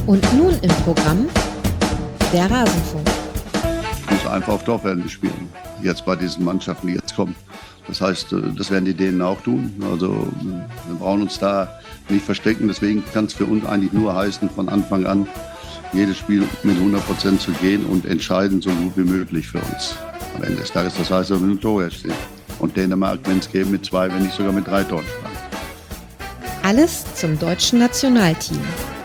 Und nun im Programm der Rasenfunk. Muss einfach auf Torverhältnis spielen, jetzt bei diesen Mannschaften, die jetzt kommen. Das heißt, das werden die Dänen auch tun. Also wir brauchen uns da nicht verstecken. Deswegen kann es für uns eigentlich nur heißen, von Anfang an jedes Spiel mit 100% zu gehen und entscheiden so gut wie möglich für uns am Ende des Tages. Das heißt, wir müssen Tore stehen. Und Dänemark, wenn es geht, mit 2, wenn nicht sogar mit 3 Toren schlagen. Alles zum deutschen Nationalteam.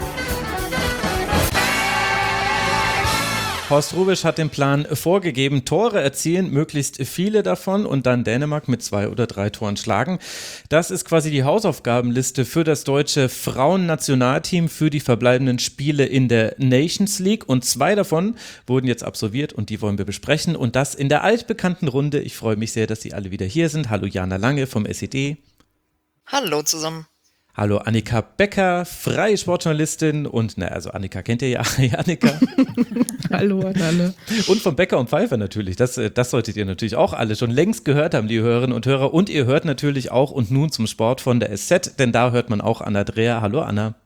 Horst Hrubesch hat den Plan vorgegeben, Tore erzielen, möglichst viele davon und dann Dänemark mit 2 oder 3 Toren schlagen. Das ist quasi die Hausaufgabenliste für das deutsche Frauennationalteam für die verbleibenden Spiele in der Nations League und 2 davon wurden jetzt absolviert und die wollen wir besprechen und das in der altbekannten Runde. Ich freue mich sehr, dass Sie alle wieder hier sind. Hallo Jana Lange vom SED. Hallo zusammen. Hallo Annika Becker, freie Sportjournalistin und, also Annika kennt ihr ja, Annika. Hallo an alle. Und von Becker und Pfeiffer natürlich, das solltet ihr natürlich auch alle schon längst gehört haben, die Hörerinnen und Hörer. Und ihr hört natürlich auch und nun zum Sport von der SZ, denn da hört man auch Anna Dreher. Hallo Anna.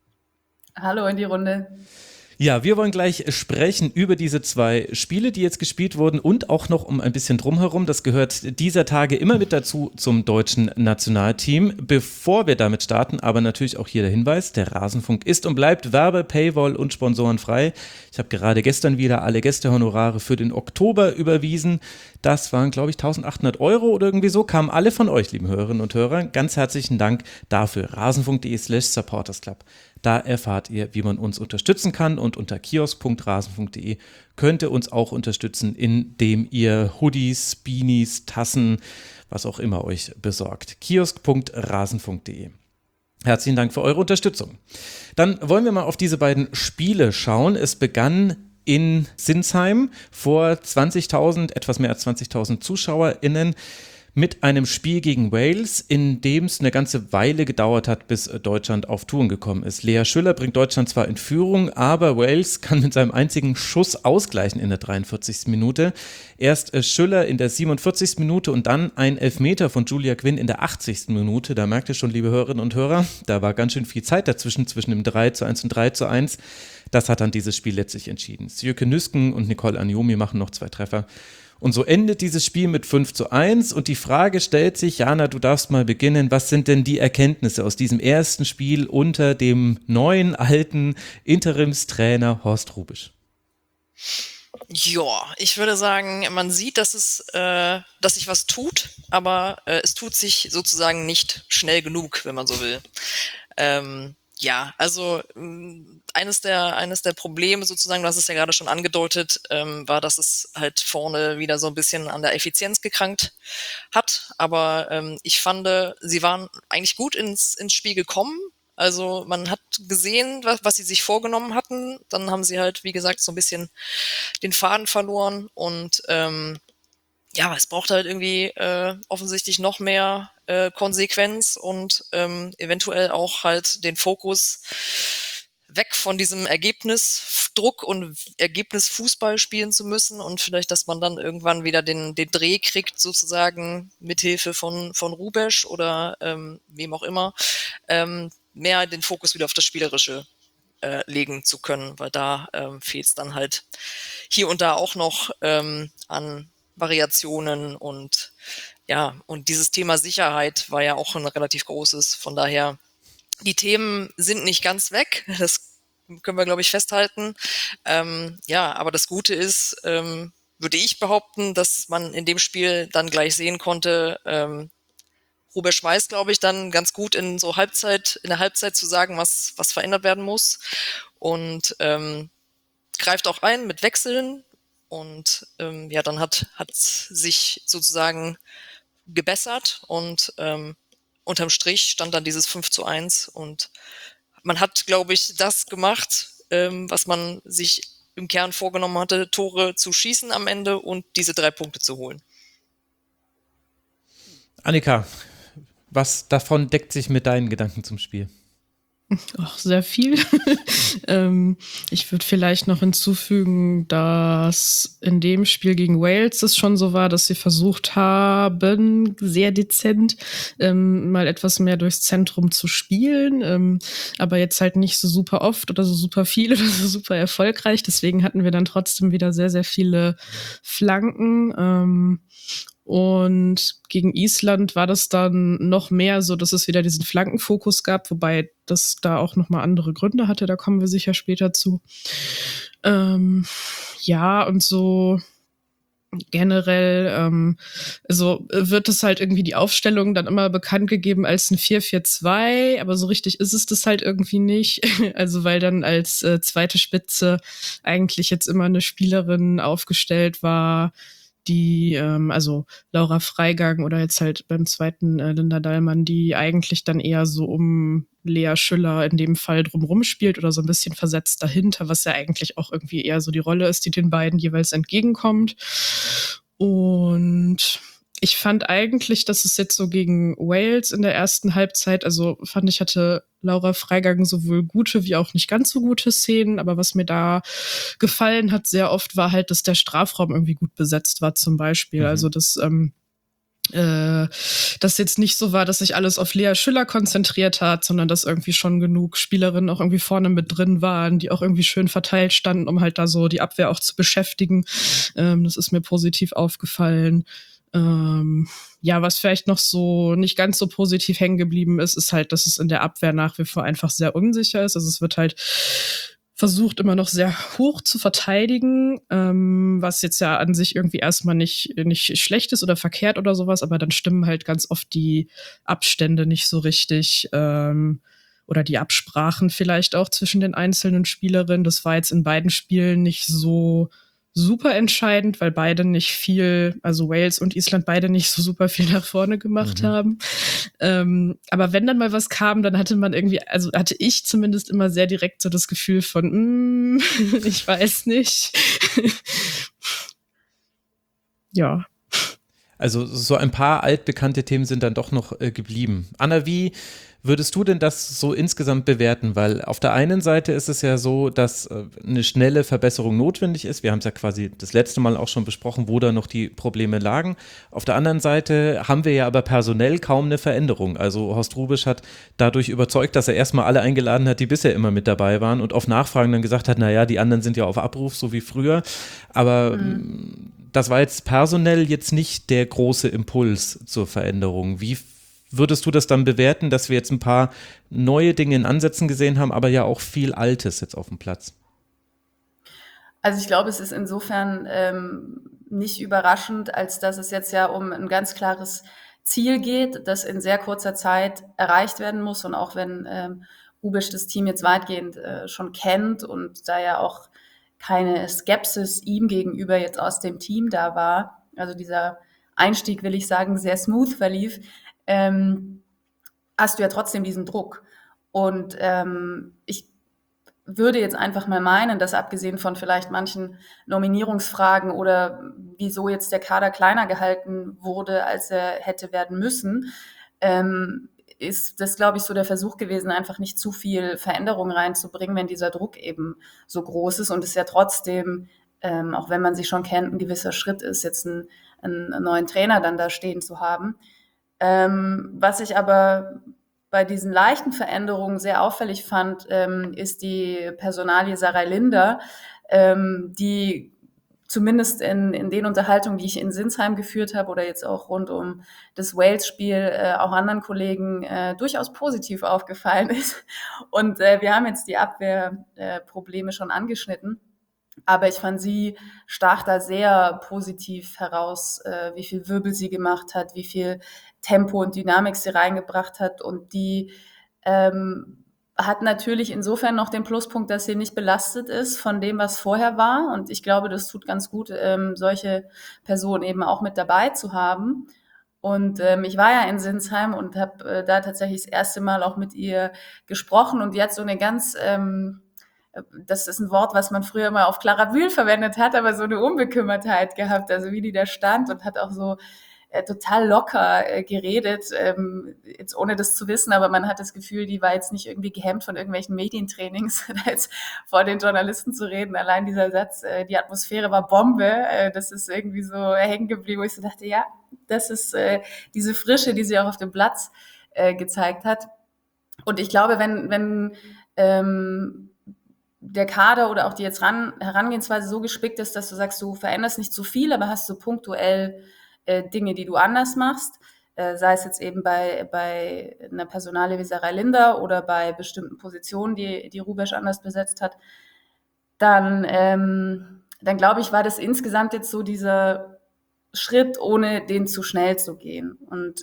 Hallo in die Runde. Ja, wir wollen gleich sprechen über diese 2 Spiele, die jetzt gespielt wurden und auch noch um ein bisschen drumherum. Das gehört dieser Tage immer mit dazu zum deutschen Nationalteam. Bevor wir damit starten, aber natürlich auch hier der Hinweis, der Rasenfunk ist und bleibt Werbe-, Paywall- und sponsorenfrei. Ich habe gerade gestern wieder alle Gästehonorare für den Oktober überwiesen. Das waren, glaube ich, 1.800 € oder irgendwie so. Kamen alle von euch, lieben Hörerinnen und Hörer. Ganz herzlichen Dank dafür. rasenfunk.de/supportersclub. Da erfahrt ihr, wie man uns unterstützen kann und unter kiosk.rasenfunk.de könnt ihr uns auch unterstützen, indem ihr Hoodies, Beanies, Tassen, was auch immer euch besorgt. kiosk.rasenfunk.de. Herzlichen Dank für eure Unterstützung. Dann wollen wir mal auf diese beiden Spiele schauen. Es begann in Sinsheim vor 20.000, etwas mehr als 20.000 ZuschauerInnen mit einem Spiel gegen Wales, in dem es eine ganze Weile gedauert hat, bis Deutschland auf Touren gekommen ist. Lea Schüller bringt Deutschland zwar in Führung, aber Wales kann mit seinem einzigen Schuss ausgleichen in der 43. Minute. Erst Schüller in der 47. Minute und dann ein Elfmeter von Julia Quinn in der 80. Minute. Da merkt ihr schon, liebe Hörerinnen und Hörer, da war ganz schön viel Zeit dazwischen, zwischen dem 3:1 und 3:1. Das hat dann dieses Spiel letztlich entschieden. Sjöke Nüsken und Nicole Anjomi machen noch 2 Treffer. Und so endet dieses Spiel mit 5:1 und die Frage stellt sich, Jana, du darfst mal beginnen, was sind denn die Erkenntnisse aus diesem ersten Spiel unter dem neuen, alten Interimstrainer Horst Hrubesch? Ja, ich würde sagen, man sieht, dass sich was tut, aber es tut sich sozusagen nicht schnell genug, wenn man so will. Ja, also eines der Probleme sozusagen, du hast es ja gerade schon angedeutet, war, dass es halt vorne wieder so ein bisschen an der Effizienz gekrankt hat. Aber ich fand, sie waren eigentlich gut ins Spiel gekommen. Also man hat gesehen, was sie sich vorgenommen hatten. Dann haben sie halt, wie gesagt, so ein bisschen den Faden verloren und ja, es braucht halt irgendwie offensichtlich noch mehr Konsequenz und eventuell auch halt den Fokus weg von diesem Ergebnisdruck und Ergebnisfußball spielen zu müssen und vielleicht, dass man dann irgendwann wieder den Dreh kriegt, sozusagen mithilfe von Hrubesch oder wem auch immer, mehr den Fokus wieder auf das Spielerische legen zu können, weil da fehlt es dann halt hier und da auch noch an Variationen und ja, und dieses Thema Sicherheit war ja auch ein relativ großes. Von daher, die Themen sind nicht ganz weg. Das können wir, glaube ich, festhalten. Ja, aber das Gute ist, würde ich behaupten, dass man in dem Spiel dann gleich sehen konnte, Hrubesch weiß, glaube ich, dann ganz gut in der Halbzeit zu sagen, was verändert werden muss und greift auch ein mit Wechseln. Und ja, dann hat sich sozusagen gebessert und unterm Strich stand dann dieses 5:1 und man hat, glaube ich, das gemacht, was man sich im Kern vorgenommen hatte, Tore zu schießen am Ende und diese 3 Punkte zu holen. Annika, was davon deckt sich mit deinen Gedanken zum Spiel? Ach, sehr viel. Ich würde vielleicht noch hinzufügen, dass in dem Spiel gegen Wales es schon so war, dass sie versucht haben, sehr dezent mal etwas mehr durchs Zentrum zu spielen, aber jetzt halt nicht so super oft oder so super viel oder so super erfolgreich. Deswegen hatten wir dann trotzdem wieder sehr, sehr viele Flanken. Und gegen Island war das dann noch mehr so, dass es wieder diesen Flankenfokus gab, wobei das da auch nochmal andere Gründe hatte, da kommen wir sicher später zu. Ja, und so generell, also wird es halt irgendwie die Aufstellung dann immer bekannt gegeben als ein 4-4-2, aber so richtig ist es das halt irgendwie nicht. Also weil dann als zweite Spitze eigentlich jetzt immer eine Spielerin aufgestellt war, die, also Laura Freigang oder jetzt halt beim zweiten Linda Dallmann, die eigentlich dann eher so um Lea Schüller in dem Fall drumrum spielt oder so ein bisschen versetzt dahinter, was ja eigentlich auch irgendwie eher so die Rolle ist, die den beiden jeweils entgegenkommt. Und ich fand eigentlich, dass es jetzt so gegen Wales in der ersten Halbzeit, also fand ich, hatte Laura Freigang sowohl gute wie auch nicht ganz so gute Szenen, aber was mir da gefallen hat sehr oft war halt, dass der Strafraum irgendwie gut besetzt war zum Beispiel. Also dass das jetzt nicht so war, dass sich alles auf Lea Schüller konzentriert hat, sondern dass irgendwie schon genug Spielerinnen auch irgendwie vorne mit drin waren, die auch irgendwie schön verteilt standen, um halt da so die Abwehr auch zu beschäftigen. Das ist mir positiv aufgefallen. Ja, was vielleicht noch so nicht ganz so positiv hängen geblieben ist, ist halt, dass es in der Abwehr nach wie vor einfach sehr unsicher ist. Also es wird halt versucht immer noch sehr hoch zu verteidigen, was jetzt ja an sich irgendwie erstmal nicht schlecht ist oder verkehrt oder sowas, aber dann stimmen halt ganz oft die Abstände nicht so richtig, oder die Absprachen vielleicht auch zwischen den einzelnen Spielerinnen. Das war jetzt in beiden Spielen nicht so super entscheidend, weil beide nicht viel, also Wales und Island beide nicht so super viel nach vorne gemacht haben. Aber wenn dann mal was kam, dann hatte man irgendwie, also hatte ich zumindest immer sehr direkt so das Gefühl von, ich weiß nicht. Ja. Also so ein paar altbekannte Themen sind dann doch noch geblieben. Anna, wie würdest du denn das so insgesamt bewerten? Weil auf der einen Seite ist es ja so, dass eine schnelle Verbesserung notwendig ist. Wir haben es ja quasi das letzte Mal auch schon besprochen, wo da noch die Probleme lagen. Auf der anderen Seite haben wir ja aber personell kaum eine Veränderung. Also Horst Hrubesch hat dadurch überzeugt, dass er erstmal alle eingeladen hat, die bisher immer mit dabei waren und auf Nachfragen dann gesagt hat, naja, die anderen sind ja auf Abruf, so wie früher. Aber das war jetzt personell jetzt nicht der große Impuls zur Veränderung. Wie würdest du das dann bewerten, dass wir jetzt ein paar neue Dinge in Ansätzen gesehen haben, aber ja auch viel Altes jetzt auf dem Platz? Also ich glaube, es ist insofern nicht überraschend, als dass es jetzt ja um ein ganz klares Ziel geht, das in sehr kurzer Zeit erreicht werden muss. Und auch wenn Hrubesch das Team jetzt weitgehend schon kennt und da ja auch keine Skepsis ihm gegenüber jetzt aus dem Team da war, also dieser Einstieg, will ich sagen, sehr smooth verlief, hast du ja trotzdem diesen Druck. Und ich würde jetzt einfach mal meinen, dass abgesehen von vielleicht manchen Nominierungsfragen oder wieso jetzt der Kader kleiner gehalten wurde, als er hätte werden müssen, ist das, glaube ich, so der Versuch gewesen, einfach nicht zu viel Veränderung reinzubringen, wenn dieser Druck eben so groß ist und es ja trotzdem, auch wenn man sich schon kennt, ein gewisser Schritt ist, jetzt einen neuen Trainer dann da stehen zu haben. Was ich aber bei diesen leichten Veränderungen sehr auffällig fand, ist die Personalie Sarai Linder, die zumindest in den Unterhaltungen, die ich in Sinsheim geführt habe oder jetzt auch rund um das Wales-Spiel, auch anderen Kollegen durchaus positiv aufgefallen ist. Und wir haben jetzt die Abwehrprobleme schon angeschnitten. Aber ich fand, sie stach da sehr positiv heraus, wie viel Wirbel sie gemacht hat, wie viel Tempo und Dynamik sie reingebracht hat. Und die hat natürlich insofern noch den Pluspunkt, dass sie nicht belastet ist von dem, was vorher war. Und ich glaube, das tut ganz gut, solche Personen eben auch mit dabei zu haben. Und ich war ja in Sinsheim und habe da tatsächlich das erste Mal auch mit ihr gesprochen. Und die hat so eine ganz das ist ein Wort, was man früher mal auf Clara Bühl verwendet hat, aber so eine Unbekümmertheit gehabt, also wie die da stand und hat auch so total locker geredet, jetzt ohne das zu wissen, aber man hat das Gefühl, die war jetzt nicht irgendwie gehemmt von irgendwelchen Medientrainings, da jetzt vor den Journalisten zu reden. Allein dieser Satz, die Atmosphäre war Bombe, das ist irgendwie so hängen geblieben, wo ich so dachte, ja, das ist diese Frische, die sie auch auf dem Platz gezeigt hat. Und ich glaube, wenn der Kader oder auch die jetzt Herangehensweise so gespickt ist, dass du sagst, du veränderst nicht zu viel, aber hast so punktuell Dinge, die du anders machst, sei es jetzt eben bei einer Personalie wie Sarai Linda oder bei bestimmten Positionen, die Hrubesch anders besetzt hat, dann glaube ich, war das insgesamt jetzt so dieser Schritt, ohne den zu schnell zu gehen. Und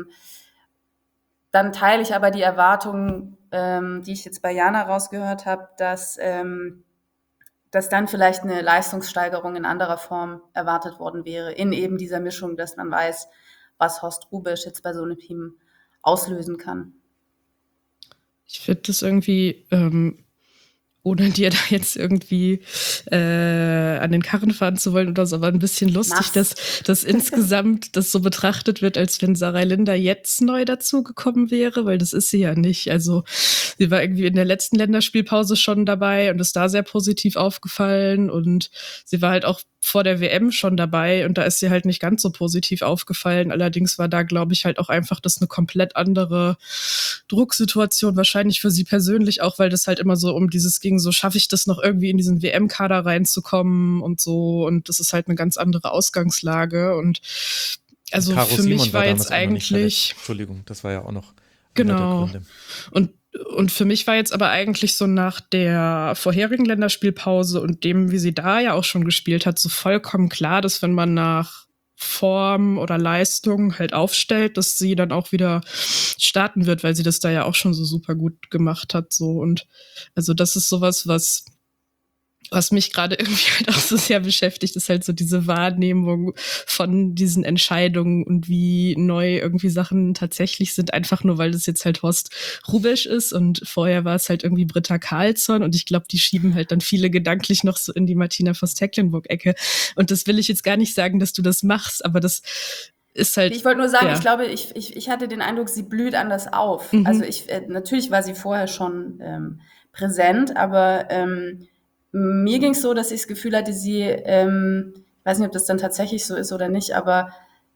dann teile ich aber die Erwartungen, die ich jetzt bei Jana rausgehört habe, dass dann vielleicht eine Leistungssteigerung in anderer Form erwartet worden wäre, in eben dieser Mischung, dass man weiß, was Horst Hrubesch jetzt bei so einem Team auslösen kann. Ich finde das irgendwie, ohne dir da jetzt irgendwie an den Karren fahren zu wollen oder so, aber ein bisschen lustig, dass insgesamt das so betrachtet wird, als wenn Sarai Linda jetzt neu dazugekommen wäre, weil das ist sie ja nicht. Also sie war irgendwie in der letzten Länderspielpause schon dabei und ist da sehr positiv aufgefallen und sie war halt auch vor der WM schon dabei und da ist sie halt nicht ganz so positiv aufgefallen. Allerdings war da, glaube ich, halt auch einfach das eine komplett andere Drucksituation, wahrscheinlich für sie persönlich auch, weil das halt immer so um dieses ging, so schaffe ich das noch irgendwie in diesen WM-Kader reinzukommen und so und das ist halt eine ganz andere Ausgangslage und also Caro für mich Simon war damals jetzt auch noch nicht eigentlich verletzt. Entschuldigung, das war ja auch noch genau. Und für mich war jetzt aber eigentlich so nach der vorherigen Länderspielpause und dem, wie sie da ja auch schon gespielt hat, so vollkommen klar, dass wenn man nach Form oder Leistung halt aufstellt, dass sie dann auch wieder starten wird, weil sie das da ja auch schon so super gut gemacht hat. So. Und also das ist sowas, was mich gerade irgendwie halt auch so sehr beschäftigt, ist halt so diese Wahrnehmung von diesen Entscheidungen und wie neu irgendwie Sachen tatsächlich sind, einfach nur, weil das jetzt halt Horst Hrubesch ist und vorher war es halt irgendwie Britta Karlsson und ich glaube, die schieben halt dann viele gedanklich noch so in die Martina Voss-Tecklenburg-Ecke und das will ich jetzt gar nicht sagen, dass du das machst, aber das ist halt... Ich wollte nur sagen, ja. Ich glaube, ich hatte den Eindruck, sie blüht anders auf. Mhm. Also natürlich war sie vorher schon präsent, aber mir ging es so, dass ich das Gefühl hatte, sie, ich weiß nicht, ob das dann tatsächlich so ist oder nicht, aber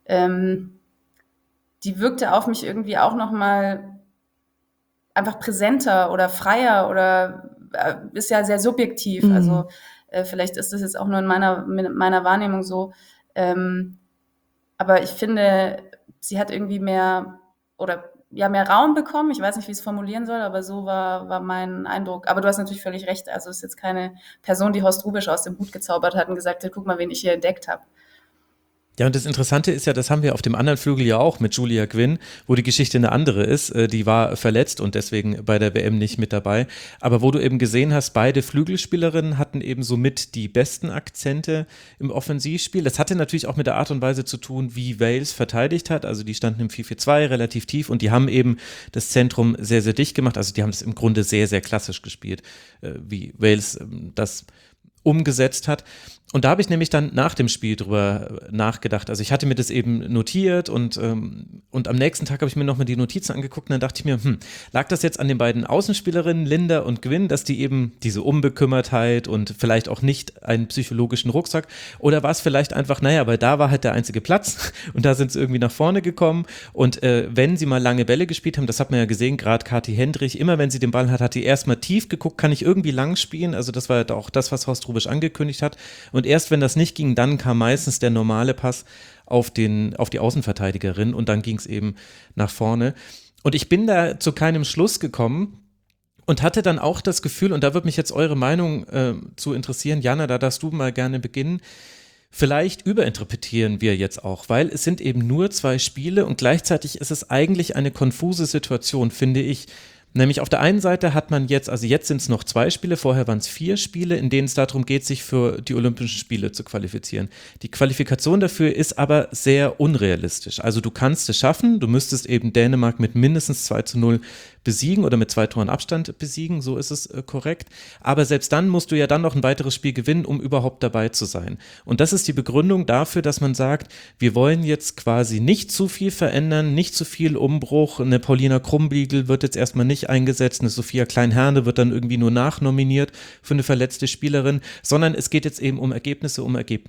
die wirkte auf mich irgendwie auch nochmal einfach präsenter oder freier oder ist ja sehr subjektiv. Mhm. Also vielleicht ist das jetzt auch nur in meiner Wahrnehmung so. Aber ich finde, sie hat irgendwie mehr Raum bekommen. Ich weiß nicht, wie ich es formulieren soll, aber so war mein Eindruck. Aber du hast natürlich völlig recht. Also es ist jetzt keine Person, die Horst Hrubesch aus dem Hut gezaubert hat und gesagt hat, guck mal, wen ich hier entdeckt habe. Ja, und das Interessante ist ja, das haben wir auf dem anderen Flügel ja auch mit Julia Quinn, wo die Geschichte eine andere ist. Die war verletzt und deswegen bei der WM nicht mit dabei. Aber wo du eben gesehen hast, beide Flügelspielerinnen hatten eben somit die besten Akzente im Offensivspiel. Das hatte natürlich auch mit der Art und Weise zu tun, wie Wales verteidigt hat. Also die standen im 4-4-2 relativ tief und die haben eben das Zentrum sehr, sehr dicht gemacht. Also die haben es im Grunde sehr, sehr klassisch gespielt, wie Wales das umgesetzt hat. Und da habe ich nämlich dann nach dem Spiel drüber nachgedacht. Also ich hatte mir das eben notiert und am nächsten Tag habe ich mir nochmal die Notizen angeguckt und dann dachte ich mir, lag das jetzt an den beiden Außenspielerinnen, Linda und Gwynn, dass die eben diese Unbekümmertheit und vielleicht auch nicht einen psychologischen Rucksack oder war es vielleicht einfach, weil da war halt der einzige Platz und da sind sie irgendwie nach vorne gekommen und wenn sie mal lange Bälle gespielt haben, das hat man ja gesehen, gerade Kathi Hendrich, immer wenn sie den Ball hat die erstmal tief geguckt, kann ich irgendwie lang spielen, also das war halt auch das, was Horst Hrubesch angekündigt hat. Und erst wenn das nicht ging, dann kam meistens der normale Pass auf die Außenverteidigerin und dann ging es eben nach vorne. Und ich bin da zu keinem Schluss gekommen und hatte dann auch das Gefühl, und da würde mich jetzt eure Meinung zu interessieren, Jana, da darfst du mal gerne beginnen, vielleicht überinterpretieren wir jetzt auch, weil es sind eben nur 2 Spiele und gleichzeitig ist es eigentlich eine konfuse Situation, finde ich. Nämlich auf der einen Seite hat man jetzt, also jetzt sind es noch 2 Spiele, vorher waren es 4 Spiele, in denen es darum geht, sich für die Olympischen Spiele zu qualifizieren. Die Qualifikation dafür ist aber sehr unrealistisch. Also du kannst es schaffen, du müsstest eben Dänemark mit mindestens 2:0 besiegen oder mit 2 Toren Abstand besiegen, so ist es korrekt. Aber selbst dann musst du ja dann noch ein weiteres Spiel gewinnen, um überhaupt dabei zu sein. Und das ist die Begründung dafür, dass man sagt, wir wollen jetzt quasi nicht zu viel verändern, nicht zu viel Umbruch. Eine Paulina Krumbiegel wird jetzt erstmal nicht eingesetzt, eine Sophia Klein-Herne wird dann irgendwie nur nachnominiert für eine verletzte Spielerin, sondern es geht jetzt eben um Ergebnisse,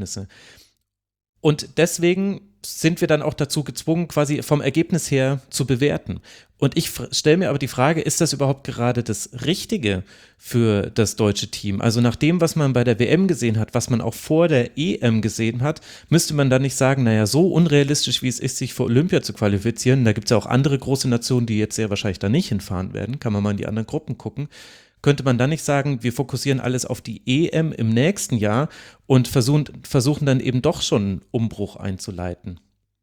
Und deswegen sind wir dann auch dazu gezwungen, quasi vom Ergebnis her zu bewerten. Und ich stelle mir aber die Frage, ist das überhaupt gerade das Richtige für das deutsche Team? Also nach dem, was man bei der WM gesehen hat, was man auch vor der EM gesehen hat, müsste man dann nicht sagen, naja, so unrealistisch wie es ist, sich für Olympia zu qualifizieren, da gibt es ja auch andere große Nationen, die jetzt sehr wahrscheinlich da nicht hinfahren werden, kann man mal in die anderen Gruppen gucken. Könnte man dann nicht sagen, wir fokussieren alles auf die EM im nächsten Jahr und versuchen dann eben doch schon einen Umbruch einzuleiten?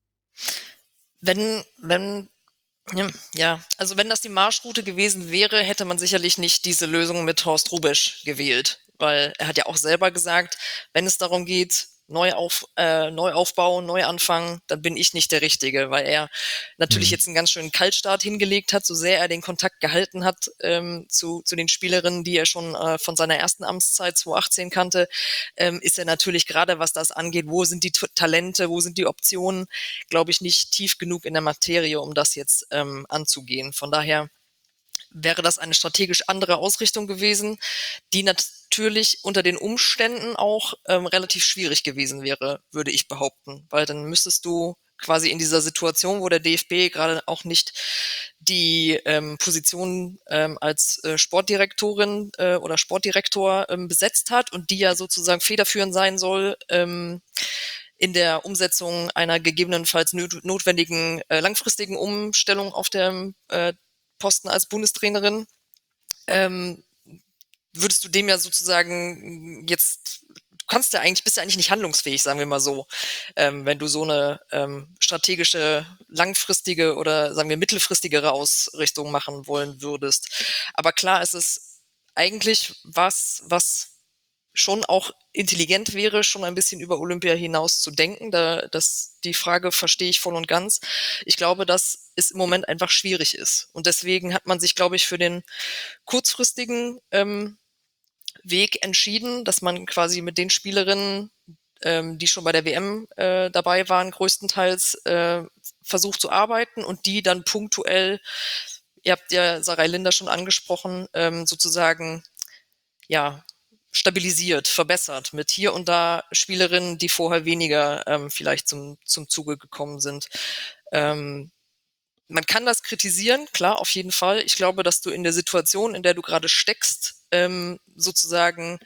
Also wenn das die Marschroute gewesen wäre, hätte man sicherlich nicht diese Lösung mit Horst Hrubesch gewählt, weil er hat ja auch selber gesagt, wenn es darum geht, Neuaufbau, Neuanfang, dann bin ich nicht der Richtige, weil er natürlich jetzt einen ganz schönen Kaltstart hingelegt hat, so sehr er den Kontakt gehalten hat zu den Spielerinnen, die er schon von seiner ersten Amtszeit 2018 kannte, ist er natürlich gerade, was das angeht, wo sind die Talente, wo sind die Optionen, glaube ich, nicht tief genug in der Materie, um das jetzt anzugehen. Von daher wäre das eine strategisch andere Ausrichtung gewesen, die natürlich unter den Umständen auch relativ schwierig gewesen wäre, würde ich behaupten, weil dann müsstest du quasi in dieser Situation, wo der DFB gerade auch nicht die Position als Sportdirektorin oder Sportdirektor besetzt hat und die ja sozusagen federführend sein soll, in der Umsetzung einer gegebenenfalls notwendigen langfristigen Umstellung auf dem Posten als Bundestrainerin, würdest du dem ja sozusagen jetzt, bist ja eigentlich nicht handlungsfähig, sagen wir mal so, wenn du so eine strategische, langfristige oder sagen wir mittelfristigere Ausrichtung machen wollen würdest. Aber klar ist es eigentlich was schon auch intelligent wäre, schon ein bisschen über Olympia hinaus zu denken. Die Frage verstehe ich voll und ganz. Ich glaube, dass es im Moment einfach schwierig ist. Und deswegen hat man sich, glaube ich, für den kurzfristigen Weg entschieden, dass man quasi mit den Spielerinnen, die schon bei der WM dabei waren, größtenteils versucht zu arbeiten und die dann punktuell, ihr habt ja Sarai Linder schon angesprochen, sozusagen, ja, stabilisiert, verbessert mit hier und da Spielerinnen, die vorher weniger vielleicht zum Zuge gekommen sind. Man kann das kritisieren, klar, auf jeden Fall. Ich glaube, dass du in der Situation, in der du gerade steckst, sozusagen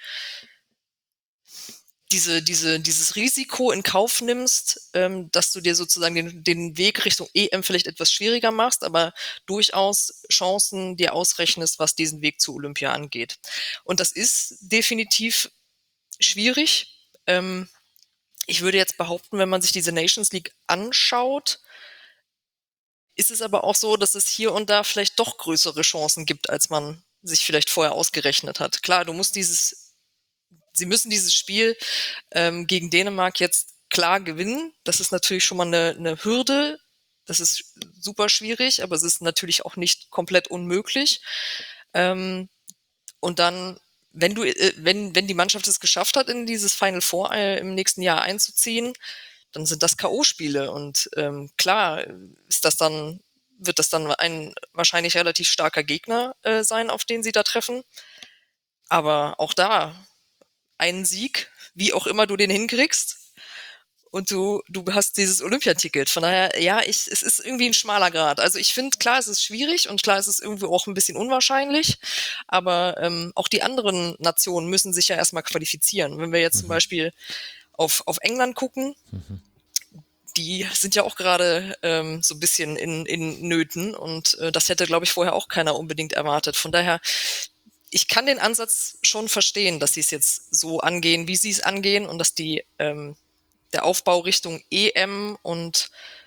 dieses Risiko in Kauf nimmst, dass du dir sozusagen den Weg Richtung EM vielleicht etwas schwieriger machst, aber durchaus Chancen dir ausrechnest, was diesen Weg zu Olympia angeht. Und das ist definitiv schwierig. Ich würde jetzt behaupten, wenn man sich diese Nations League anschaut, ist es aber auch so, dass es hier und da vielleicht doch größere Chancen gibt, als man sich vielleicht vorher ausgerechnet hat. Klar, sie müssen dieses Spiel gegen Dänemark jetzt klar gewinnen. Das ist natürlich schon mal eine Hürde. Das ist super schwierig, aber es ist natürlich auch nicht komplett unmöglich. Und dann, wenn die Mannschaft es geschafft hat, in dieses Final Four im nächsten Jahr einzuziehen, dann sind das K.O.-Spiele. Und klar wird das dann ein wahrscheinlich relativ starker Gegner sein, auf den sie da treffen. Aber auch da, einen Sieg, wie auch immer du den hinkriegst, und du hast dieses Olympiaticket. Von daher, ja, es ist irgendwie ein schmaler Grat. Also ich finde, klar, es ist schwierig und klar, es ist irgendwie auch ein bisschen unwahrscheinlich, aber auch die anderen Nationen müssen sich ja erstmal qualifizieren. Wenn wir jetzt zum Beispiel auf England gucken, die sind ja auch gerade so ein bisschen in Nöten und das hätte, glaube ich, vorher auch keiner unbedingt erwartet. Von daher, ich kann den Ansatz schon verstehen, dass sie es jetzt so angehen, wie sie es angehen und dass der Aufbau Richtung EM und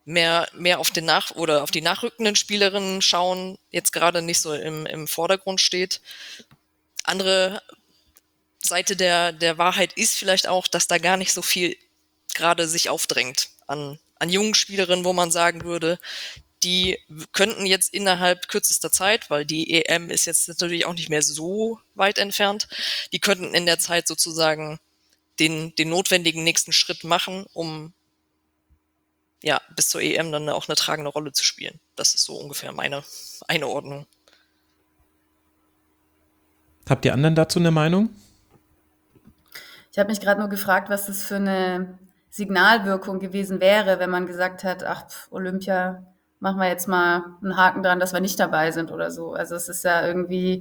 mehr auf auf die nachrückenden Spielerinnen schauen, jetzt gerade nicht so im Vordergrund steht. Andere Seite der Wahrheit ist vielleicht auch, dass da gar nicht so viel gerade sich aufdrängt an jungen Spielerinnen, wo man sagen würde, die könnten jetzt innerhalb kürzester Zeit, weil die EM ist jetzt natürlich auch nicht mehr so weit entfernt, die könnten in der Zeit sozusagen den notwendigen nächsten Schritt machen, um bis zur EM dann auch eine tragende Rolle zu spielen. Das ist so ungefähr meine Einordnung. Habt ihr anderen dazu eine Meinung? Ich habe mich gerade nur gefragt, was das für eine Signalwirkung gewesen wäre, wenn man gesagt hat, Olympia, machen wir jetzt mal einen Haken dran, dass wir nicht dabei sind oder so. Also es ist ja irgendwie,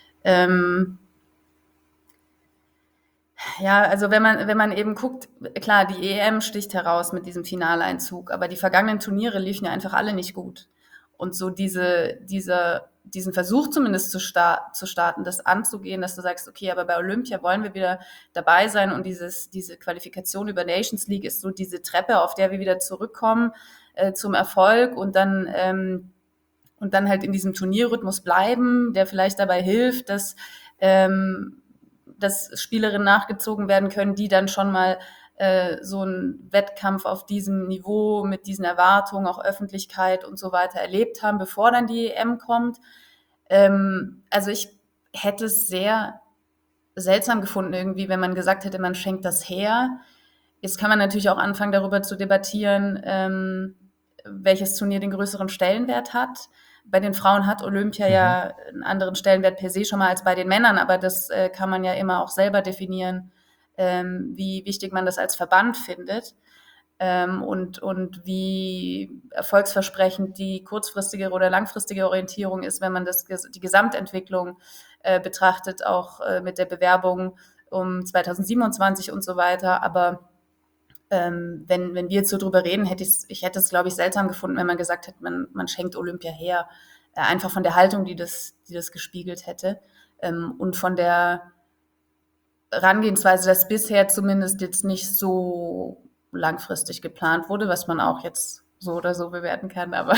also wenn man eben guckt, klar, die EM sticht heraus mit diesem Finaleinzug, aber die vergangenen Turniere liefen ja einfach alle nicht gut. Und so diesen Versuch zumindest zu starten, das anzugehen, dass du sagst, okay, aber bei Olympia wollen wir wieder dabei sein und diese Qualifikation über Nations League ist so diese Treppe, auf der wir wieder zurückkommen zum Erfolg und dann halt in diesem Turnierrhythmus bleiben, der vielleicht dabei hilft, dass Spielerinnen nachgezogen werden können, die dann schon mal so einen Wettkampf auf diesem Niveau mit diesen Erwartungen, auch Öffentlichkeit und so weiter erlebt haben, bevor dann die EM kommt. Also ich hätte es sehr seltsam gefunden irgendwie, wenn man gesagt hätte, man schenkt das her. Jetzt kann man natürlich auch anfangen, darüber zu debattieren, welches Turnier den größeren Stellenwert hat. Bei den Frauen hat Olympia ja einen anderen Stellenwert per se schon mal als bei den Männern, aber das kann man ja immer auch selber definieren, wie wichtig man das als Verband findet und wie erfolgsversprechend die kurzfristige oder langfristige Orientierung ist, wenn man die Gesamtentwicklung betrachtet, auch mit der Bewerbung um 2027 und so weiter. Aber wenn wir jetzt so drüber reden, hätte ich es, glaube ich, seltsam gefunden, wenn man gesagt hätte, man schenkt Olympia her. Einfach von der Haltung, die das gespiegelt hätte. Und von der Herangehensweise, dass bisher zumindest jetzt nicht so langfristig geplant wurde, was man auch jetzt so oder so bewerten kann, aber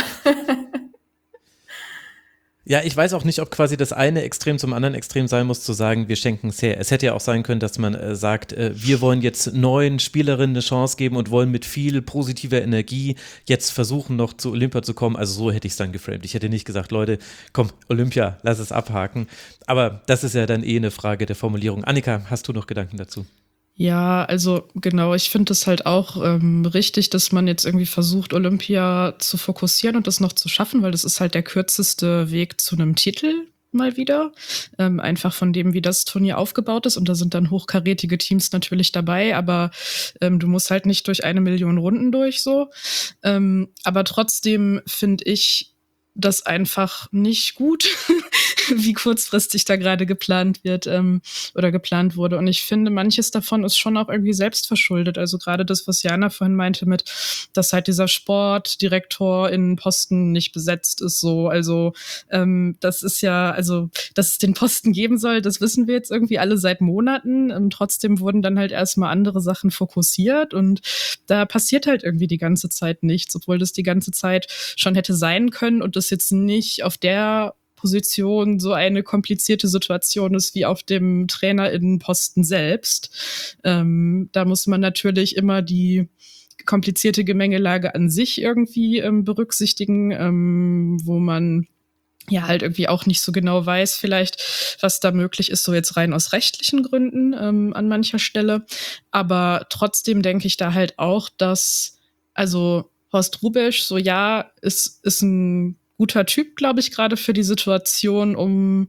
Ja, ich weiß auch nicht, ob quasi das eine Extrem zum anderen Extrem sein muss, zu sagen, wir schenken es her. Es hätte ja auch sein können, dass man sagt, wir wollen jetzt neuen Spielerinnen eine Chance geben und wollen mit viel positiver Energie jetzt versuchen, noch zu Olympia zu kommen. Also so hätte ich es dann geframed. Ich hätte nicht gesagt, Leute, komm, Olympia, lass es abhaken. Aber das ist ja dann eine Frage der Formulierung. Annika, hast du noch Gedanken dazu? Ja, also genau, ich finde es halt auch richtig, dass man jetzt irgendwie versucht, Olympia zu fokussieren und das noch zu schaffen, weil das ist halt der kürzeste Weg zu einem Titel mal wieder. Einfach von dem, wie das Turnier aufgebaut ist. Und da sind dann hochkarätige Teams natürlich dabei, aber du musst halt nicht durch 1 Million Runden durch so. Aber trotzdem finde ich das einfach nicht gut, wie kurzfristig da gerade geplant wird oder geplant wurde. Und ich finde, manches davon ist schon auch irgendwie selbstverschuldet. Also gerade das, was Jana vorhin meinte mit, dass halt dieser Sportdirektor in Posten nicht besetzt ist so. Also das ist ja, also dass es den Posten geben soll, das wissen wir jetzt irgendwie alle seit Monaten. Trotzdem wurden dann halt erstmal andere Sachen fokussiert und da passiert halt irgendwie die ganze Zeit nichts, obwohl das die ganze Zeit schon hätte sein können und das jetzt nicht auf der Position so eine komplizierte Situation ist wie auf dem TrainerInnenposten selbst. Da muss man natürlich immer die komplizierte Gemengelage an sich irgendwie berücksichtigen, wo man ja halt irgendwie auch nicht so genau weiß vielleicht, was da möglich ist, so jetzt rein aus rechtlichen Gründen an mancher Stelle. Aber trotzdem denke ich da halt auch, dass, also Horst Hrubesch, so ja, ist ein guter Typ, glaube ich, gerade für die Situation, um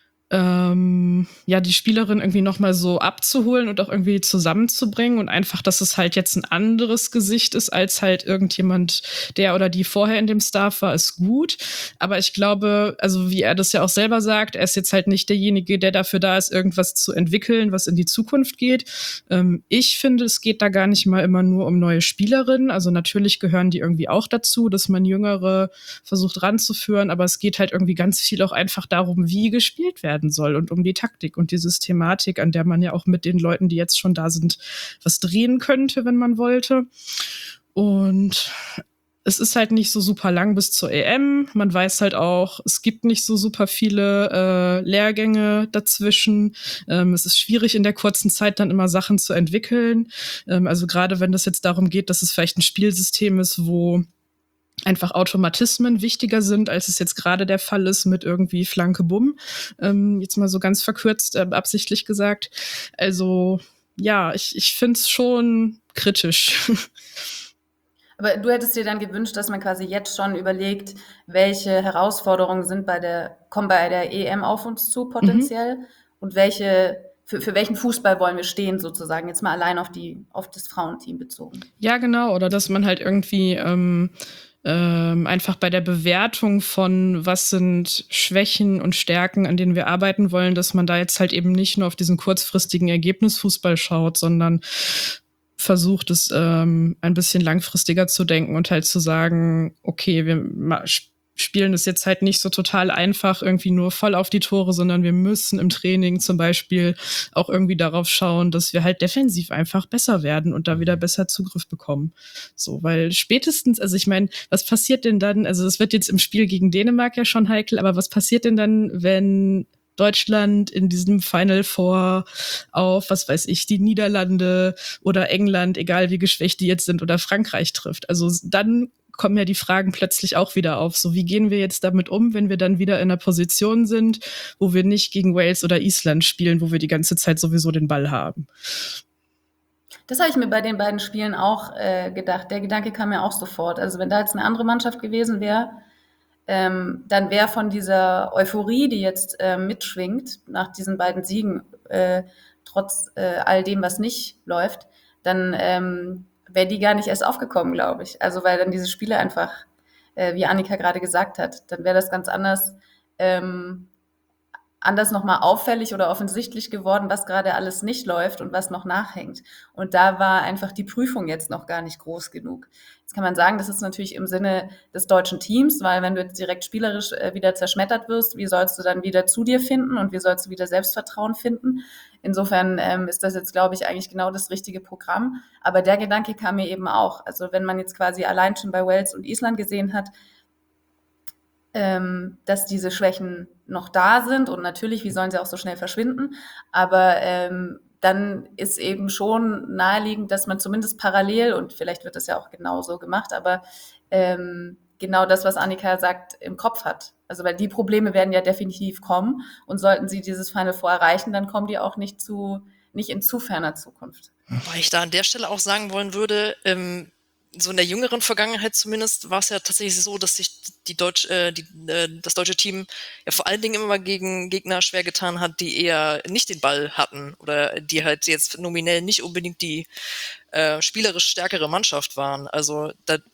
die Spielerin irgendwie nochmal so abzuholen und auch irgendwie zusammenzubringen und einfach, dass es halt jetzt ein anderes Gesicht ist, als halt irgendjemand, der oder die vorher in dem Staff war, ist gut. Aber ich glaube, also wie er das ja auch selber sagt, er ist jetzt halt nicht derjenige, der dafür da ist, irgendwas zu entwickeln, was in die Zukunft geht. Ich finde, es geht da gar nicht mal immer nur um neue Spielerinnen. Also natürlich gehören die irgendwie auch dazu, dass man Jüngere versucht ranzuführen, aber es geht halt irgendwie ganz viel auch einfach darum, wie gespielt werden soll und um die Taktik und die Systematik, an der man ja auch mit den Leuten, die jetzt schon da sind, was drehen könnte, wenn man wollte. Und es ist halt nicht so super lang bis zur EM. Man weiß halt auch, es gibt nicht so super viele Lehrgänge dazwischen. Es ist schwierig in der kurzen Zeit dann immer Sachen zu entwickeln. Also gerade wenn es jetzt darum geht, dass es vielleicht ein Spielsystem ist, wo einfach Automatismen wichtiger sind, als es jetzt gerade der Fall ist mit irgendwie Flanke Bumm. Jetzt mal so ganz verkürzt, absichtlich gesagt. Also ja, ich finde es schon kritisch. Aber du hättest dir dann gewünscht, dass man quasi jetzt schon überlegt, welche Herausforderungen kommen bei der EM auf uns zu potenziell und für welchen Fußball wollen wir stehen sozusagen, jetzt mal allein auf das Frauenteam bezogen. Ja, genau, oder dass man halt irgendwie einfach bei der Bewertung von was sind Schwächen und Stärken, an denen wir arbeiten wollen, dass man da jetzt halt eben nicht nur auf diesen kurzfristigen Ergebnisfußball schaut, sondern versucht es ein bisschen langfristiger zu denken und halt zu sagen, okay, wir spielen das jetzt halt nicht so total einfach irgendwie nur voll auf die Tore, sondern wir müssen im Training zum Beispiel auch irgendwie darauf schauen, dass wir halt defensiv einfach besser werden und da wieder besser Zugriff bekommen. So, weil spätestens, also ich meine, was passiert denn dann, also es wird jetzt im Spiel gegen Dänemark ja schon heikel, aber was passiert denn dann, wenn Deutschland in diesem Final Four auf, was weiß ich, die Niederlande oder England, egal wie geschwächt die jetzt sind, oder Frankreich trifft? Also dann kommen ja die Fragen plötzlich auch wieder auf. So, wie gehen wir jetzt damit um, wenn wir dann wieder in einer Position sind, wo wir nicht gegen Wales oder Island spielen, wo wir die ganze Zeit sowieso den Ball haben? Das habe ich mir bei den beiden Spielen auch gedacht. Der Gedanke kam mir auch sofort. Also wenn da jetzt eine andere Mannschaft gewesen wäre, dann wäre von dieser Euphorie, die jetzt mitschwingt nach diesen beiden Siegen, trotz all dem, was nicht läuft, dann wäre die gar nicht erst aufgekommen, glaube ich. Also weil dann diese Spiele einfach, wie Annika gerade gesagt hat, dann wäre das ganz anders nochmal auffällig oder offensichtlich geworden, was gerade alles nicht läuft und was noch nachhängt. Und da war einfach die Prüfung jetzt noch gar nicht groß genug. Jetzt kann man sagen, das ist natürlich im Sinne des deutschen Teams, weil wenn du jetzt direkt spielerisch wieder zerschmettert wirst, wie sollst du dann wieder zu dir finden und wie sollst du wieder Selbstvertrauen finden? Insofern ist das jetzt, glaube ich, eigentlich genau das richtige Programm. Aber der Gedanke kam mir eben auch. Also wenn man jetzt quasi allein schon bei Wales und Island gesehen hat, dass diese Schwächen noch da sind und natürlich, wie sollen sie auch so schnell verschwinden, aber dann ist eben schon naheliegend, dass man zumindest parallel, und vielleicht wird das ja auch genauso gemacht, aber genau das, was Annika sagt, im Kopf hat. Also weil die Probleme werden ja definitiv kommen und sollten sie dieses Final Four erreichen, dann kommen die auch nicht in zu ferner Zukunft. Weil ich da an der Stelle auch sagen wollen würde, so in der jüngeren Vergangenheit zumindest war es ja tatsächlich so, dass sich das deutsche Team ja vor allen Dingen immer gegen Gegner schwer getan hat, die eher nicht den Ball hatten oder die halt jetzt nominell nicht unbedingt die spielerisch stärkere Mannschaft waren. Also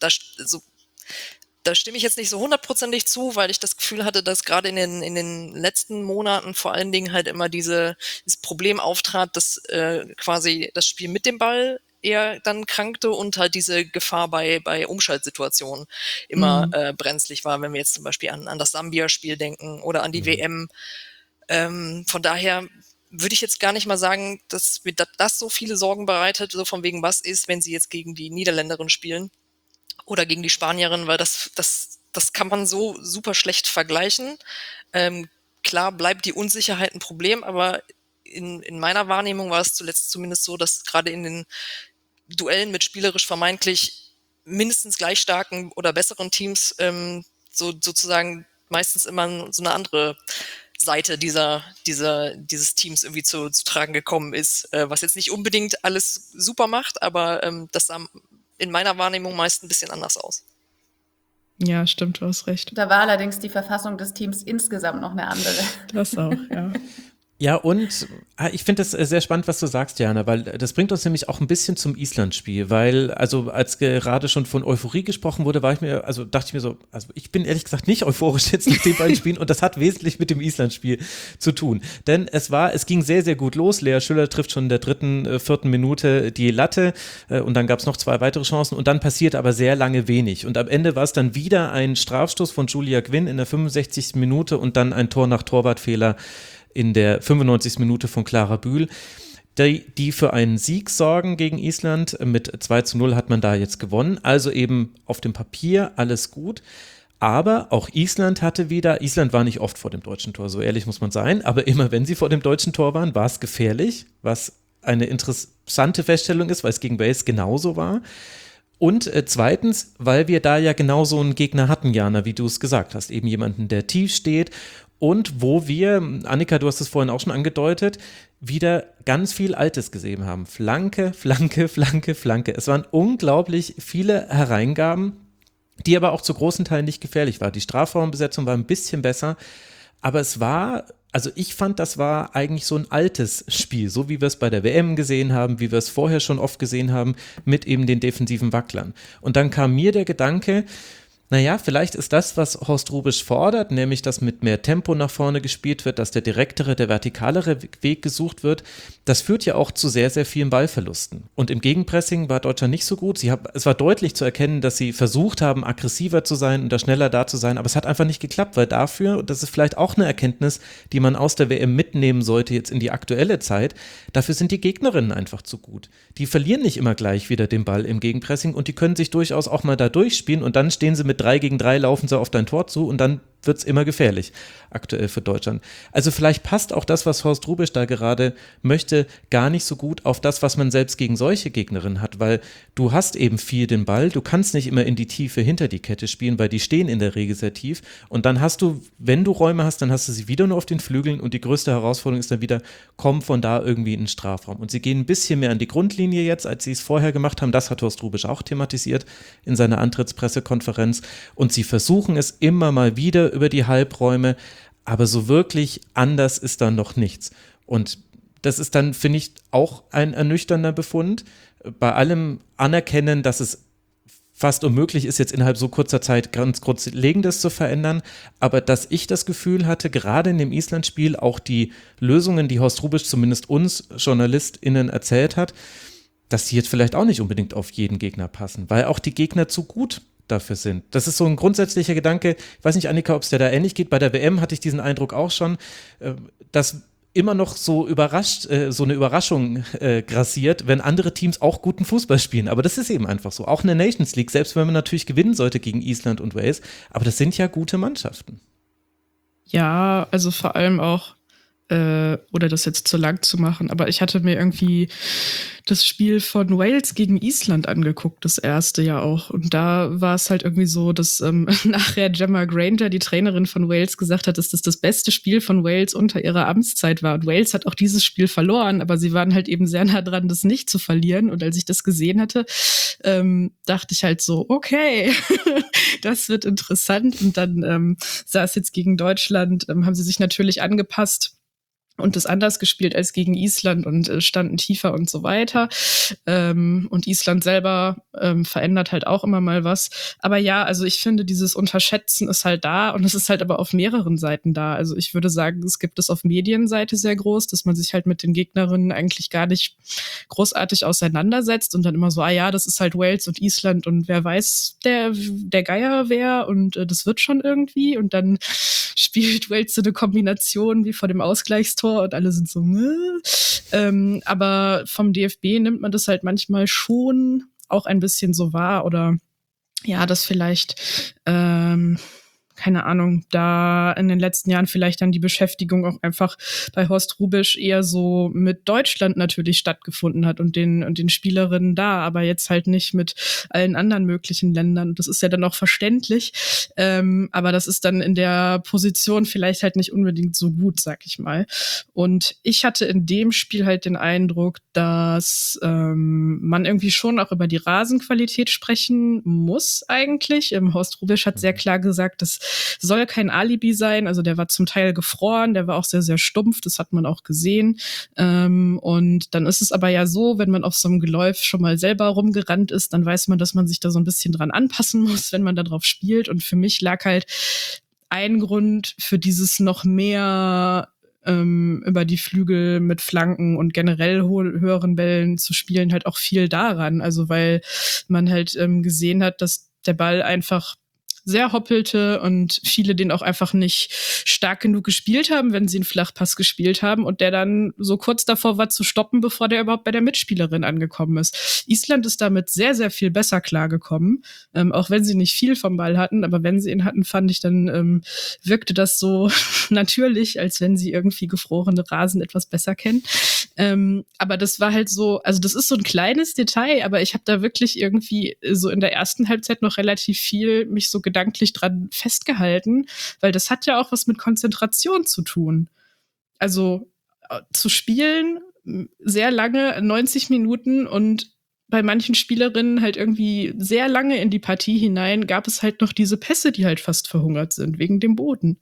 da stimme ich jetzt nicht so 100%ig zu, weil ich das Gefühl hatte, dass gerade in den letzten Monaten vor allen Dingen halt immer dieses Problem auftrat, dass quasi das Spiel mit dem Ball eher dann krankte und halt diese Gefahr bei Umschaltsituationen immer brenzlig war, wenn wir jetzt zum Beispiel an das Sambia-Spiel denken oder an die WM. Von daher würde ich jetzt gar nicht mal sagen, dass mir das so viele Sorgen bereitet, so von wegen, was ist, wenn sie jetzt gegen die Niederländerin spielen oder gegen die Spanierin, weil das kann man so super schlecht vergleichen. Klar bleibt die Unsicherheit ein Problem, aber in meiner Wahrnehmung war es zuletzt zumindest so, dass gerade in den Duellen mit spielerisch vermeintlich mindestens gleich starken oder besseren Teams sozusagen meistens immer so eine andere Seite dieses Teams irgendwie zu tragen gekommen ist, was jetzt nicht unbedingt alles super macht, aber das sah in meiner Wahrnehmung meist ein bisschen anders aus. Ja, stimmt, du hast recht. Da war allerdings die Verfassung des Teams insgesamt noch eine andere. Das auch, ja. Ja, und ich finde das sehr spannend, was du sagst, Jana, weil das bringt uns nämlich auch ein bisschen zum Island-Spiel, weil, also als gerade schon von Euphorie gesprochen wurde, dachte ich mir so, also ich bin ehrlich gesagt nicht euphorisch jetzt nach den beiden Spielen und das hat wesentlich mit dem Island-Spiel zu tun, denn es ging sehr, sehr gut los. Lea Schüller trifft schon in der 3., 4. Minute die Latte und dann gab es noch 2 weitere Chancen und dann passiert aber sehr lange wenig und am Ende war es dann wieder ein Strafstoß von Julia Quinn in der 65. Minute und dann ein Tor nach Torwartfehler in der 95. Minute von Clara Bühl. die für einen Sieg sorgen gegen Island. Mit 2:0 hat man da jetzt gewonnen. Also eben auf dem Papier alles gut. Aber auch Island war nicht oft vor dem deutschen Tor, so ehrlich muss man sein, aber immer wenn sie vor dem deutschen Tor waren, war es gefährlich, was eine interessante Feststellung ist, weil es gegen Wales genauso war. Und zweitens, weil wir da ja genau so einen Gegner hatten, Jana, wie du es gesagt hast, eben jemanden, der tief steht und wo wir, Annika, du hast es vorhin auch schon angedeutet, wieder ganz viel Altes gesehen haben. Flanke, Flanke, Flanke, Flanke. Es waren unglaublich viele Hereingaben, die aber auch zu großen Teilen nicht gefährlich war. Die Strafraumbesetzung war ein bisschen besser, aber ich fand, das war eigentlich so ein altes Spiel, so wie wir es bei der WM gesehen haben, wie wir es vorher schon oft gesehen haben, mit eben den defensiven Wacklern. Und dann kam mir der Gedanke, naja, vielleicht ist das, was Horst Hrubesch fordert, nämlich, dass mit mehr Tempo nach vorne gespielt wird, dass der direktere, der vertikalere Weg gesucht wird, das führt ja auch zu sehr, sehr vielen Ballverlusten. Und im Gegenpressing war Deutschland nicht so gut. Es war deutlich zu erkennen, dass sie versucht haben, aggressiver zu sein und da schneller da zu sein, aber es hat einfach nicht geklappt, weil dafür, und das ist vielleicht auch eine Erkenntnis, die man aus der WM mitnehmen sollte jetzt in die aktuelle Zeit, dafür sind die Gegnerinnen einfach zu gut. Die verlieren nicht immer gleich wieder den Ball im Gegenpressing und die können sich durchaus auch mal da durchspielen und dann stehen sie mit 3 gegen 3, laufen sie auf dein Tor zu und dann wird es immer gefährlich, aktuell für Deutschland. Also vielleicht passt auch das, was Horst Hrubesch da gerade möchte, gar nicht so gut auf das, was man selbst gegen solche Gegnerinnen hat, weil du hast eben viel den Ball, du kannst nicht immer in die Tiefe hinter die Kette spielen, weil die stehen in der Regel sehr tief und dann hast du, wenn du Räume hast, dann hast du sie wieder nur auf den Flügeln und die größte Herausforderung ist dann wieder, komm von da irgendwie in den Strafraum. Und sie gehen ein bisschen mehr an die Grundlinie jetzt, als sie es vorher gemacht haben, das hat Horst Hrubesch auch thematisiert in seiner Antrittspressekonferenz und sie versuchen es immer mal wieder über die Halbräume, aber so wirklich anders ist dann noch nichts. Und das ist dann, finde ich, auch ein ernüchternder Befund. Bei allem Anerkennen, dass es fast unmöglich ist, jetzt innerhalb so kurzer Zeit ganz Grundlegendes zu verändern, aber dass ich das Gefühl hatte, gerade in dem Island-Spiel auch die Lösungen, die Horst Hrubesch zumindest uns JournalistInnen erzählt hat, dass die jetzt vielleicht auch nicht unbedingt auf jeden Gegner passen, weil auch die Gegner zu gut dafür sind. Das ist so ein grundsätzlicher Gedanke. Ich weiß nicht, Annika, ob es dir da ähnlich geht. Bei der WM hatte ich diesen Eindruck auch schon, dass immer noch so so eine Überraschung grassiert, wenn andere Teams auch guten Fußball spielen. Aber das ist eben einfach so. Auch in der Nations League, selbst wenn man natürlich gewinnen sollte gegen Island und Wales. Aber das sind ja gute Mannschaften. Ja, also vor allem auch, oder das jetzt zu lang zu machen, aber ich hatte mir irgendwie das Spiel von Wales gegen Island angeguckt, das erste ja auch. Und da war es halt irgendwie so, dass nachher Gemma Granger, die Trainerin von Wales, gesagt hat, dass das das beste Spiel von Wales unter ihrer Amtszeit war. Und Wales hat auch dieses Spiel verloren, aber sie waren halt eben sehr nah dran, das nicht zu verlieren. Und als ich das gesehen hatte, dachte ich halt so, okay, das wird interessant. Und dann sah es jetzt gegen Deutschland, haben sie sich natürlich angepasst und das anders gespielt als gegen Island und standen tiefer und so weiter. Und Island selber verändert halt auch immer mal was. Aber ja, also ich finde, dieses Unterschätzen ist halt da und es ist halt aber auf mehreren Seiten da. Also ich würde sagen, es gibt es auf Medienseite sehr groß, dass man sich halt mit den Gegnerinnen eigentlich gar nicht großartig auseinandersetzt und dann immer so, ja, das ist halt Wales und Island und wer weiß, der Geier wer und das wird schon irgendwie. Und dann spielt Wales so eine Kombination wie vor dem Ausgleichstor und alle sind so, aber vom DFB nimmt man das halt manchmal schon auch ein bisschen so wahr oder ja, das vielleicht keine Ahnung, da in den letzten Jahren vielleicht dann die Beschäftigung auch einfach bei Horst Hrubesch eher so mit Deutschland natürlich stattgefunden hat und den Spielerinnen da, aber jetzt halt nicht mit allen anderen möglichen Ländern. Das ist ja dann auch verständlich, aber das ist dann in der Position vielleicht halt nicht unbedingt so gut, sag ich mal. Und ich hatte in dem Spiel halt den Eindruck, dass man irgendwie schon auch über die Rasenqualität sprechen muss eigentlich. Horst Hrubesch hat sehr klar gesagt, dass soll kein Alibi sein, also der war zum Teil gefroren, der war auch sehr, sehr stumpf, das hat man auch gesehen. Und dann ist es aber ja so, wenn man auf so einem Geläuf schon mal selber rumgerannt ist, dann weiß man, dass man sich da so ein bisschen dran anpassen muss, wenn man da drauf spielt. Und für mich lag halt ein Grund für dieses noch mehr über die Flügel mit Flanken und generell höheren Bällen zu spielen, halt auch viel daran. Also weil man halt gesehen hat, dass der Ball einfach sehr hoppelte und viele den auch einfach nicht stark genug gespielt haben, wenn sie einen Flachpass gespielt haben und der dann so kurz davor war zu stoppen, bevor der überhaupt bei der Mitspielerin angekommen ist. Island ist damit sehr, sehr viel besser klargekommen, auch wenn sie nicht viel vom Ball hatten, aber wenn sie ihn hatten, fand ich, dann wirkte das so natürlich, als wenn sie irgendwie gefrorene Rasen etwas besser kennen. Aber das war halt so, also das ist so ein kleines Detail, aber ich habe da wirklich irgendwie so in der ersten Halbzeit noch relativ viel mich so gedanklich dran festgehalten, weil das hat ja auch was mit Konzentration zu tun. Also zu spielen sehr lange, 90 Minuten und bei manchen Spielerinnen halt irgendwie sehr lange in die Partie hinein gab es halt noch diese Pässe, die halt fast verhungert sind, wegen dem Boden.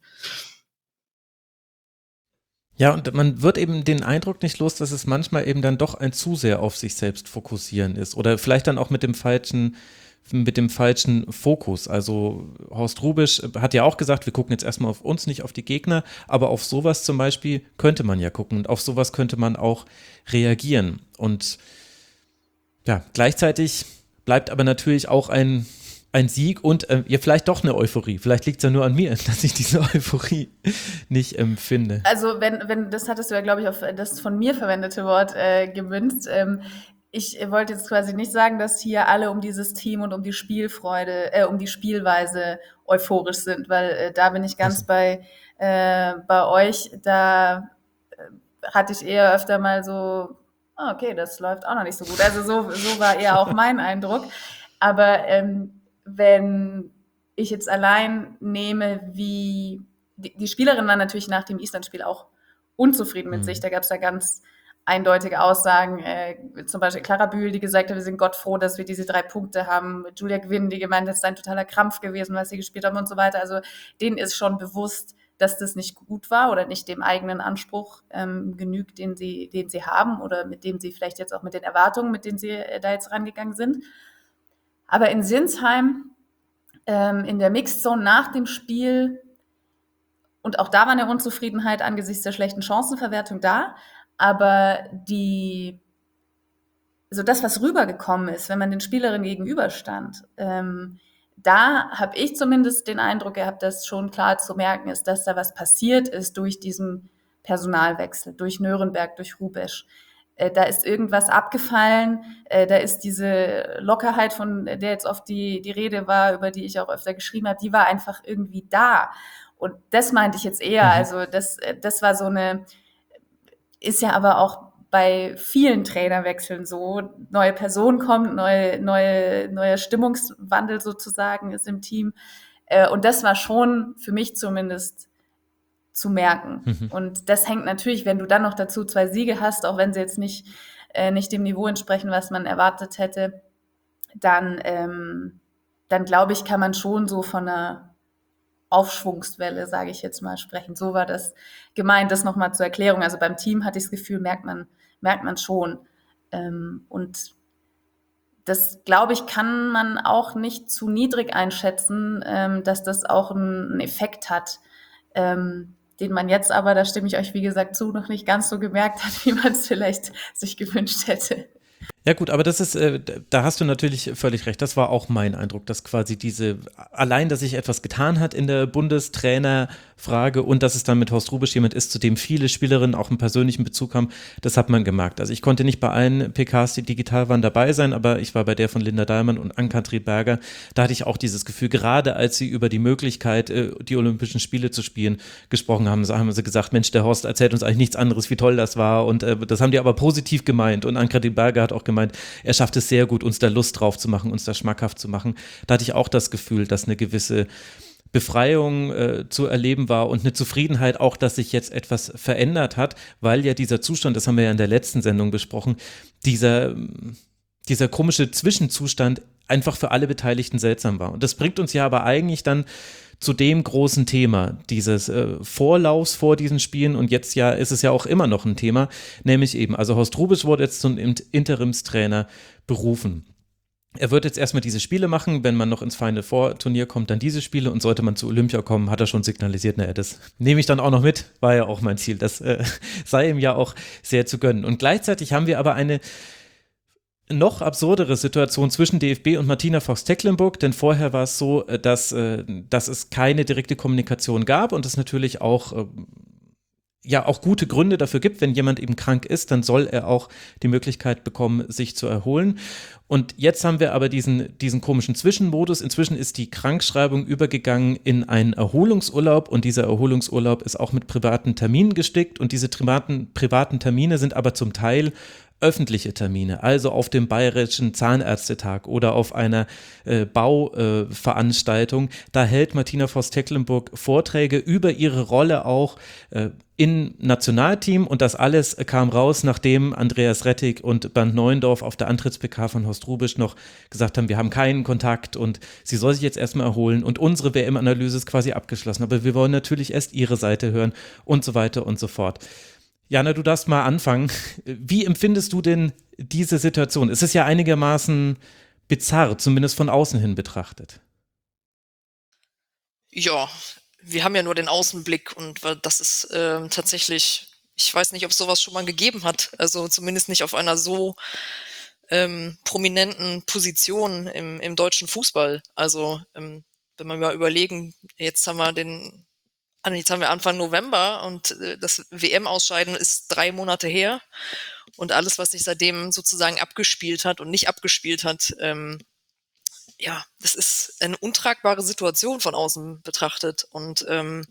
Ja, und man wird eben den Eindruck nicht los, dass es manchmal eben dann doch ein zu sehr auf sich selbst fokussieren ist oder vielleicht dann auch mit dem falschen Fokus. Also Horst Hrubesch hat ja auch gesagt, wir gucken jetzt erstmal auf uns, nicht auf die Gegner, aber auf sowas zum Beispiel könnte man ja gucken und auf sowas könnte man auch reagieren. Und ja, gleichzeitig bleibt aber natürlich auch ein Sieg und ja, vielleicht doch eine Euphorie. Vielleicht liegt es ja nur an mir, dass ich diese Euphorie nicht empfinde. Also wenn das hattest du ja, glaube ich, auf das von mir verwendete Wort gemünzt. Ich wollte jetzt quasi nicht sagen, dass hier alle um dieses Team und um die Spielfreude, um die Spielweise euphorisch sind, weil da bin ich ganz bei euch. Da hatte ich eher öfter mal so, okay, das läuft auch noch nicht so gut. Also so war eher auch mein Eindruck. Aber wenn ich jetzt allein nehme, wie die Spielerin war natürlich nach dem Island-Spiel auch unzufrieden mit sich. Da gab es ja ganz eindeutige Aussagen, zum Beispiel Clara Bühl, die gesagt hat, wir sind Gott froh, dass wir diese 3 Punkte haben. Julia Gwynn, die gemeint hat, es sei ein totaler Krampf gewesen, was sie gespielt haben und so weiter. Also denen ist schon bewusst, dass das nicht gut war oder nicht dem eigenen Anspruch genügt, den sie haben oder mit dem sie vielleicht jetzt auch mit den Erwartungen, mit denen sie da jetzt rangegangen sind. Aber in Sinsheim, in der Mixed Zone nach dem Spiel, und auch da war eine Unzufriedenheit angesichts der schlechten Chancenverwertung da, aber das, was rübergekommen ist, wenn man den Spielerinnen gegenüberstand, da habe ich zumindest den Eindruck gehabt, dass schon klar zu merken ist, dass da was passiert ist durch diesen Personalwechsel, durch Nürnberg, durch Hrubesch. Da ist irgendwas abgefallen, da ist diese Lockerheit, von der jetzt oft die Rede war, über die ich auch öfter geschrieben habe, die war einfach irgendwie da. Und das meinte ich jetzt eher, also das war so eine, ist ja aber auch bei vielen Trainerwechseln so, neue Person kommt, neuer Stimmungswandel sozusagen ist im Team. Und das war schon für mich zumindest zu merken. Und das hängt natürlich, wenn du dann noch dazu 2 Siege hast, auch wenn sie jetzt nicht dem Niveau entsprechen, was man erwartet hätte, dann glaube ich, kann man schon so von einer Aufschwungswelle, sage ich jetzt mal, sprechen. So war das gemeint, das nochmal zur Erklärung. Also beim Team hatte ich das Gefühl, merkt man schon. Und das, glaube ich, kann man auch nicht zu niedrig einschätzen, dass das auch einen Effekt hat, den man jetzt aber, da stimme ich euch wie gesagt zu, noch nicht ganz so gemerkt hat, wie man es vielleicht sich gewünscht hätte. Ja gut, aber das ist, da hast du natürlich völlig recht. Das war auch mein Eindruck, dass quasi allein, dass sich etwas getan hat in der Bundestrainerfrage und dass es dann mit Horst Hrubesch jemand ist, zu dem viele Spielerinnen auch einen persönlichen Bezug haben, das hat man gemerkt. Also ich konnte nicht bei allen PKs, die digital waren, dabei sein, aber ich war bei der von Linda Dahlmann und Ann-Kathrin Berger. Da hatte ich auch dieses Gefühl, gerade als sie über die Möglichkeit, die Olympischen Spiele zu spielen, gesprochen haben, haben sie gesagt, Mensch, der Horst erzählt uns eigentlich nichts anderes, wie toll das war, und das haben die aber positiv gemeint, und Ann-Kathrin Berger hat auch gemeint, er schafft es sehr gut, uns da Lust drauf zu machen, uns da schmackhaft zu machen. Da hatte ich auch das Gefühl, dass eine gewisse Befreiung zu erleben war und eine Zufriedenheit auch, dass sich jetzt etwas verändert hat, weil ja dieser Zustand, das haben wir ja in der letzten Sendung besprochen, dieser komische Zwischenzustand einfach für alle Beteiligten seltsam war. Und das bringt uns ja aber eigentlich dann zu dem großen Thema dieses Vorlaufs vor diesen Spielen, und jetzt ja ist es ja auch immer noch ein Thema, nämlich eben, also Horst Hrubesch wurde jetzt zum Interimstrainer berufen. Er wird jetzt erstmal diese Spiele machen, wenn man noch ins Final Four Turnier kommt, dann diese Spiele, und sollte man zu Olympia kommen, hat er schon signalisiert, das nehme ich dann auch noch mit, war ja auch mein Ziel, das sei ihm ja auch sehr zu gönnen. Und gleichzeitig haben wir aber eine noch absurdere Situation zwischen DFB und Martina Voss-Tecklenburg, denn vorher war es so, dass es keine direkte Kommunikation gab und es natürlich auch auch gute Gründe dafür gibt, wenn jemand eben krank ist, dann soll er auch die Möglichkeit bekommen, sich zu erholen. Und jetzt haben wir aber diesen komischen Zwischenmodus. Inzwischen ist die Krankschreibung übergegangen in einen Erholungsurlaub und dieser Erholungsurlaub ist auch mit privaten Terminen gestickt und diese privaten Termine sind aber zum Teil öffentliche Termine, also auf dem Bayerischen Zahnärztetag oder auf einer Bauveranstaltung. Da hält Martina Voss-Tecklenburg Vorträge über ihre Rolle auch im Nationalteam und das alles kam raus, nachdem Andreas Rettig und Bernd Neuendorf auf der Antritts-PK von Horst Hrubesch noch gesagt haben, wir haben keinen Kontakt und sie soll sich jetzt erstmal erholen und unsere WM-Analyse ist quasi abgeschlossen, aber wir wollen natürlich erst ihre Seite hören und so weiter und so fort. Jana, du darfst mal anfangen. Wie empfindest du denn diese Situation? Es ist ja einigermaßen bizarr, zumindest von außen hin betrachtet. Ja, wir haben ja nur den Außenblick und das ist tatsächlich, ich weiß nicht, ob es sowas schon mal gegeben hat. Also zumindest nicht auf einer so prominenten Position im deutschen Fußball. Also wenn wir mal überlegen, jetzt haben wir Anfang November und das WM-Ausscheiden ist 3 Monate her und alles, was sich seitdem sozusagen abgespielt hat und nicht abgespielt hat, das ist eine untragbare Situation von außen betrachtet und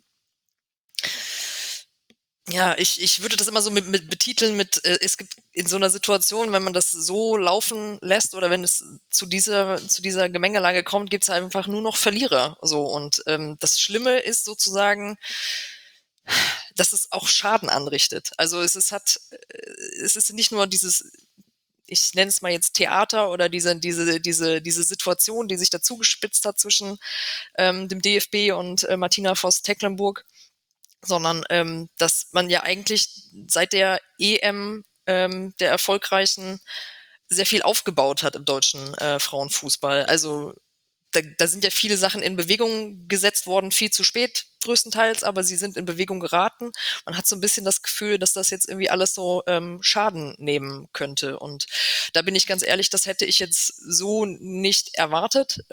ich würde das immer so mit betiteln es gibt in so einer Situation, wenn man das so laufen lässt oder wenn es zu dieser Gemengelage kommt, gibt es einfach nur noch Verlierer. So und das Schlimme ist sozusagen, dass es auch Schaden anrichtet. Also es ist nicht nur dieses, ich nenne es mal jetzt Theater oder diese Situation, die sich dazu gespitzt hat zwischen dem DFB und Martina Voss-Tecklenburg, sondern dass man ja eigentlich seit der EM der erfolgreichen sehr viel aufgebaut hat im deutschen Frauenfußball. Also da sind ja viele Sachen in Bewegung gesetzt worden, viel zu spät größtenteils, aber sie sind in Bewegung geraten. Man hat so ein bisschen das Gefühl, dass das jetzt irgendwie alles so Schaden nehmen könnte. Und da bin ich ganz ehrlich, das hätte ich jetzt so nicht erwartet.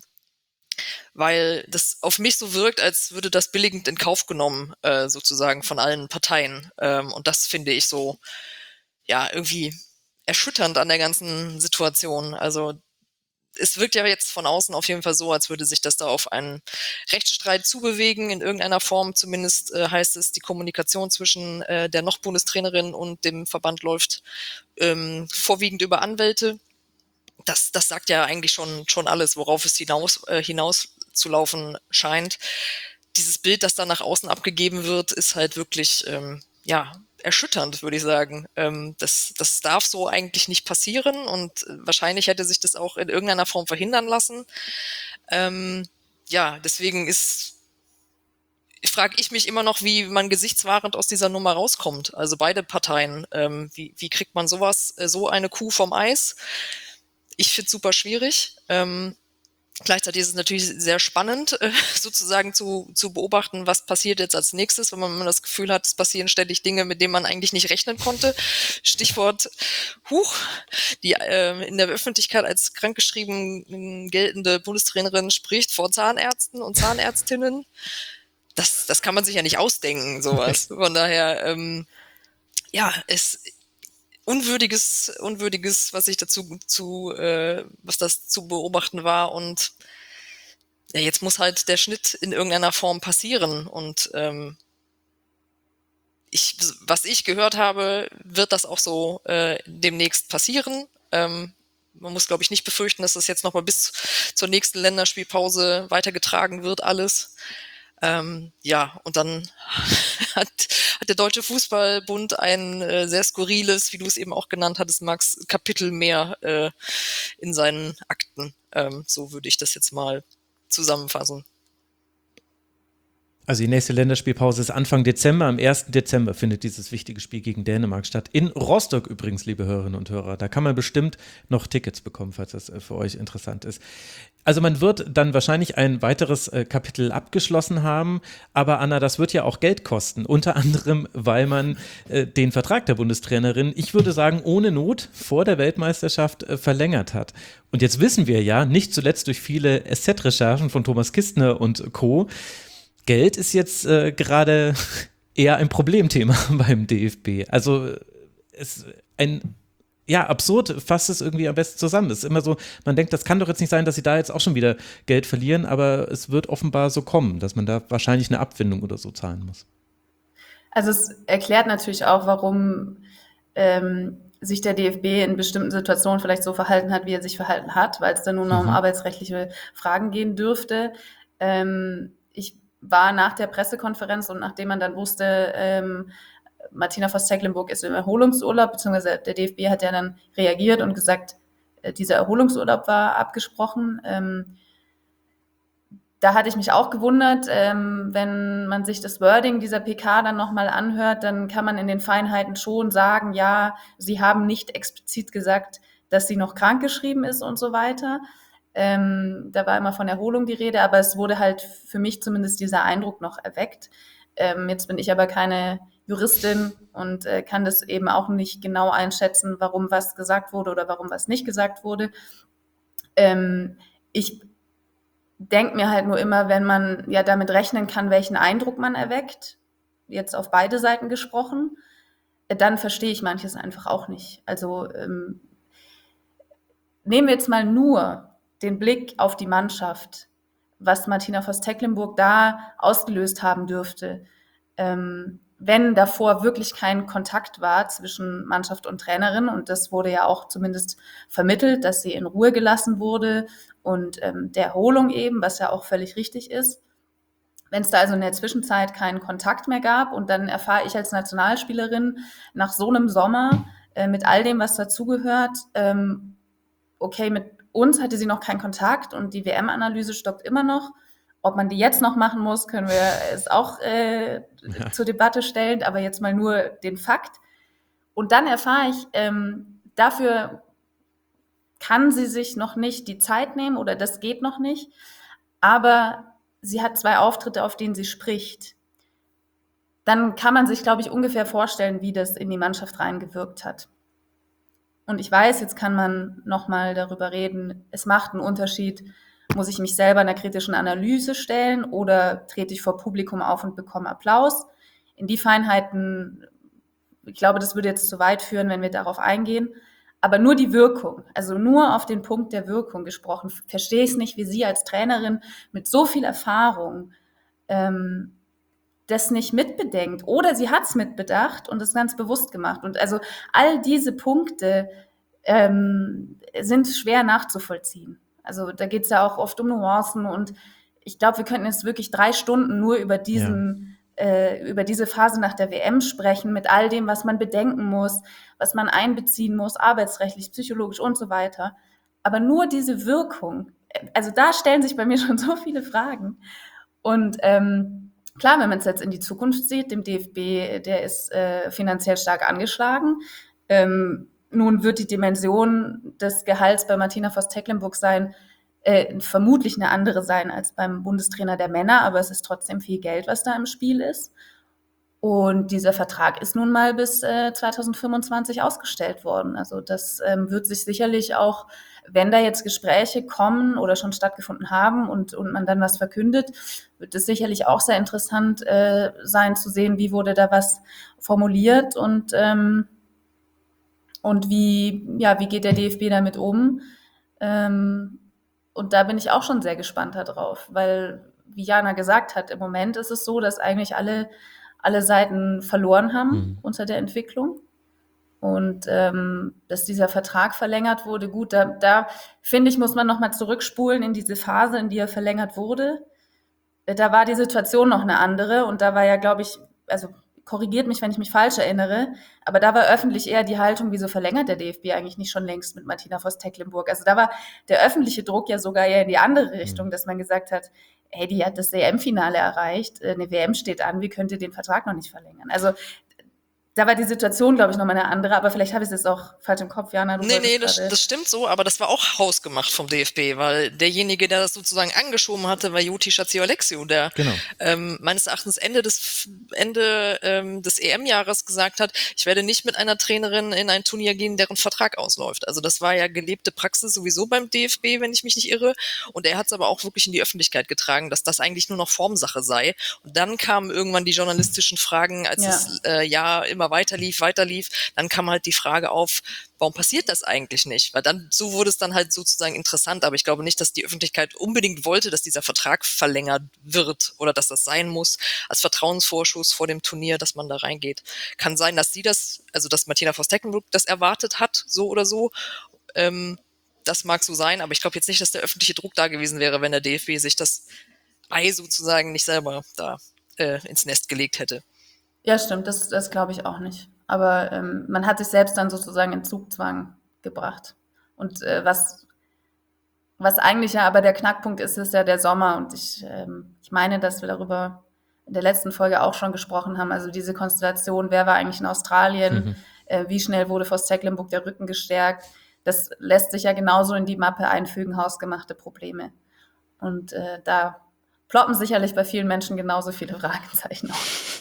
Weil das auf mich so wirkt, als würde das billigend in Kauf genommen, sozusagen von allen Parteien. Und das finde ich so, irgendwie erschütternd an der ganzen Situation. Also es wirkt ja jetzt von außen auf jeden Fall so, als würde sich das da auf einen Rechtsstreit zubewegen in irgendeiner Form. Zumindest heißt es, die Kommunikation zwischen der noch Bundestrainerin und dem Verband läuft vorwiegend über Anwälte. Das sagt ja eigentlich schon alles, worauf es hinaus zu laufen scheint. Dieses Bild, das dann nach außen abgegeben wird, ist halt wirklich erschütternd, würde ich sagen. Das darf so eigentlich nicht passieren und wahrscheinlich hätte sich das auch in irgendeiner Form verhindern lassen. Deswegen frage ich mich immer noch, wie man gesichtswahrend aus dieser Nummer rauskommt. Also beide Parteien. Wie kriegt man sowas, so eine Kuh vom Eis? Ich finde es super schwierig. Gleichzeitig ist es natürlich sehr spannend, sozusagen zu beobachten, was passiert jetzt als nächstes, wenn man das Gefühl hat, es passieren ständig Dinge, mit denen man eigentlich nicht rechnen konnte. Stichwort die in der Öffentlichkeit als krankgeschrieben geltende Bundestrainerin spricht vor Zahnärzten und Zahnärztinnen. Das kann man sich ja nicht ausdenken, sowas. Von daher, Unwürdiges, was das zu beobachten war und jetzt muss halt der Schnitt in irgendeiner Form passieren und was ich gehört habe, wird das auch so demnächst passieren. Man muss, glaube ich, nicht befürchten, dass das jetzt nochmal bis zur nächsten Länderspielpause weitergetragen wird, alles. Und dann hat der Deutsche Fußballbund ein sehr skurriles, wie du es eben auch genannt hattest, Max, Kapitel mehr in seinen Akten. So würde ich das jetzt mal zusammenfassen. Also die nächste Länderspielpause ist Anfang Dezember. Am 1. Dezember findet dieses wichtige Spiel gegen Dänemark statt. In Rostock übrigens, liebe Hörerinnen und Hörer. Da kann man bestimmt noch Tickets bekommen, falls das für euch interessant ist. Also man wird dann wahrscheinlich ein weiteres Kapitel abgeschlossen haben, aber Anna, das wird ja auch Geld kosten, unter anderem, weil man den Vertrag der Bundestrainerin, ich würde sagen, ohne Not vor der Weltmeisterschaft verlängert hat. Und jetzt wissen wir ja, nicht zuletzt durch viele SZ-Recherchen von Thomas Kistner und Co., Geld ist jetzt gerade eher ein Problemthema beim DFB. Also absurd fasst es irgendwie am besten zusammen. Es ist immer so, man denkt, das kann doch jetzt nicht sein, dass sie da jetzt auch schon wieder Geld verlieren, aber es wird offenbar so kommen, dass man da wahrscheinlich eine Abfindung oder so zahlen muss. Also es erklärt natürlich auch, warum sich der DFB in bestimmten Situationen vielleicht so verhalten hat, wie er sich verhalten hat, weil es dann nur noch um arbeitsrechtliche Fragen gehen dürfte. Ich war nach der Pressekonferenz und nachdem man dann wusste, Martina Voss-Tecklenburg ist im Erholungsurlaub, beziehungsweise der DFB hat ja dann reagiert und gesagt, dieser Erholungsurlaub war abgesprochen. Da hatte ich mich auch gewundert, wenn man sich das Wording dieser PK dann nochmal anhört, dann kann man in den Feinheiten schon sagen, ja, sie haben nicht explizit gesagt, dass sie noch krankgeschrieben ist und so weiter. Da war immer von Erholung die Rede, aber es wurde halt für mich zumindest dieser Eindruck noch erweckt. Jetzt bin ich aber keine Juristin und kann das eben auch nicht genau einschätzen, warum was gesagt wurde oder warum was nicht gesagt wurde. Ich denke mir halt nur immer, wenn man ja damit rechnen kann, welchen Eindruck man erweckt, jetzt auf beide Seiten gesprochen, dann verstehe ich manches einfach auch nicht. Also nehmen wir jetzt mal nur den Blick auf die Mannschaft, was Martina Voss-Tecklenburg da ausgelöst haben dürfte, wenn davor wirklich kein Kontakt war zwischen Mannschaft und Trainerin, und das wurde ja auch zumindest vermittelt, dass sie in Ruhe gelassen wurde und der Erholung eben, was ja auch völlig richtig ist. Wenn es da also in der Zwischenzeit keinen Kontakt mehr gab und dann erfahre ich als Nationalspielerin nach so einem Sommer mit all dem, was dazugehört, okay, mit uns hatte sie noch keinen Kontakt und die WM-Analyse stockt immer noch. Ob man die jetzt noch machen muss, können wir es auch zur Debatte stellen, aber jetzt mal nur den Fakt. Und dann erfahre ich, dafür kann sie sich noch nicht die Zeit nehmen oder das geht noch nicht, aber sie hat 2 Auftritte, auf denen sie spricht. Dann kann man sich, glaube ich, ungefähr vorstellen, wie das in die Mannschaft reingewirkt hat. Und ich weiß, jetzt kann man nochmal darüber reden, es macht einen Unterschied, muss ich mich selber einer kritischen Analyse stellen oder trete ich vor Publikum auf und bekomme Applaus? In die Feinheiten, ich glaube, das würde jetzt zu weit führen, wenn wir darauf eingehen. Aber nur die Wirkung, also nur auf den Punkt der Wirkung gesprochen, verstehe ich es nicht, wie sie als Trainerin mit so viel Erfahrung das nicht mitbedenkt. Oder sie hat es mitbedacht und es ganz bewusst gemacht. Und also all diese Punkte sind schwer nachzuvollziehen. Also da geht es ja auch oft um Nuancen und ich glaube, wir könnten jetzt wirklich 3 Stunden nur über über diese Phase nach der WM sprechen, mit all dem, was man bedenken muss, was man einbeziehen muss, arbeitsrechtlich, psychologisch und so weiter. Aber nur diese Wirkung, also da stellen sich bei mir schon so viele Fragen. Und klar, wenn man es jetzt in die Zukunft sieht, dem DFB, der ist finanziell stark angeschlagen. Nun wird die Dimension des Gehalts bei Martina Voss-Tecklenburg sein, vermutlich eine andere sein als beim Bundestrainer der Männer, aber es ist trotzdem viel Geld, was da im Spiel ist. Und dieser Vertrag ist nun mal bis 2025 ausgestellt worden. Also das wird sich sicherlich auch, wenn da jetzt Gespräche kommen oder schon stattgefunden haben und man dann was verkündet, wird es sicherlich auch sehr interessant sein zu sehen, wie wurde da was formuliert und wie geht der DFB damit um. Und da bin ich auch schon sehr gespannt darauf, weil, wie Jana gesagt hat, im Moment ist es so, dass eigentlich alle Seiten verloren haben unter der Entwicklung. Und dass dieser Vertrag verlängert wurde, gut, da finde ich, muss man nochmal zurückspulen in diese Phase, in die er verlängert wurde. Da war die Situation noch eine andere und da war ja, glaube ich, also korrigiert mich, wenn ich mich falsch erinnere, aber da war öffentlich eher die Haltung, wieso verlängert der DFB eigentlich nicht schon längst mit Martina Voss-Tecklenburg? Also da war der öffentliche Druck ja sogar eher in die andere Richtung, dass man gesagt hat, hey, die hat das EM-Finale erreicht, eine WM steht an, wie könnt ihr den Vertrag noch nicht verlängern? Also da war die Situation, glaube ich, nochmal eine andere, aber vielleicht habe ich es jetzt auch falsch im Kopf, Jana. Nee, das stimmt so, aber das war auch hausgemacht vom DFB, weil derjenige, der das sozusagen angeschoben hatte, war Joti Schatziolexio, der Genau. meines Erachtens Ende des EM-Jahres gesagt hat, ich werde nicht mit einer Trainerin in ein Turnier gehen, deren Vertrag ausläuft. Also das war ja gelebte Praxis sowieso beim DFB, wenn ich mich nicht irre. Und er hat es aber auch wirklich in die Öffentlichkeit getragen, dass das eigentlich nur noch Formsache sei. Und dann kamen irgendwann die journalistischen Fragen, als es immer weiter lief. Dann kam halt die Frage auf, warum passiert das eigentlich nicht? Weil dann, so wurde es dann halt sozusagen interessant, aber ich glaube nicht, dass die Öffentlichkeit unbedingt wollte, dass dieser Vertrag verlängert wird oder dass das sein muss als Vertrauensvorschuss vor dem Turnier, dass man da reingeht. Kann sein, dass dass Martina Voss-Tecklenburg das erwartet hat, so oder so. Das mag so sein, aber ich glaube jetzt nicht, dass der öffentliche Druck da gewesen wäre, wenn der DFB sich das Ei sozusagen nicht selber da ins Nest gelegt hätte. Ja, stimmt, das glaube ich auch nicht. Aber man hat sich selbst dann sozusagen in Zugzwang gebracht. Und was eigentlich ja aber der Knackpunkt ist, ist ja der Sommer. Und ich meine, dass wir darüber in der letzten Folge auch schon gesprochen haben. Also diese Konstellation, wer war eigentlich in Australien? Wie schnell wurde Voss-Tecklenburg der Rücken gestärkt? Das lässt sich ja genauso in die Mappe einfügen, hausgemachte Probleme. Und da ploppen sicherlich bei vielen Menschen genauso viele Fragezeichen auf.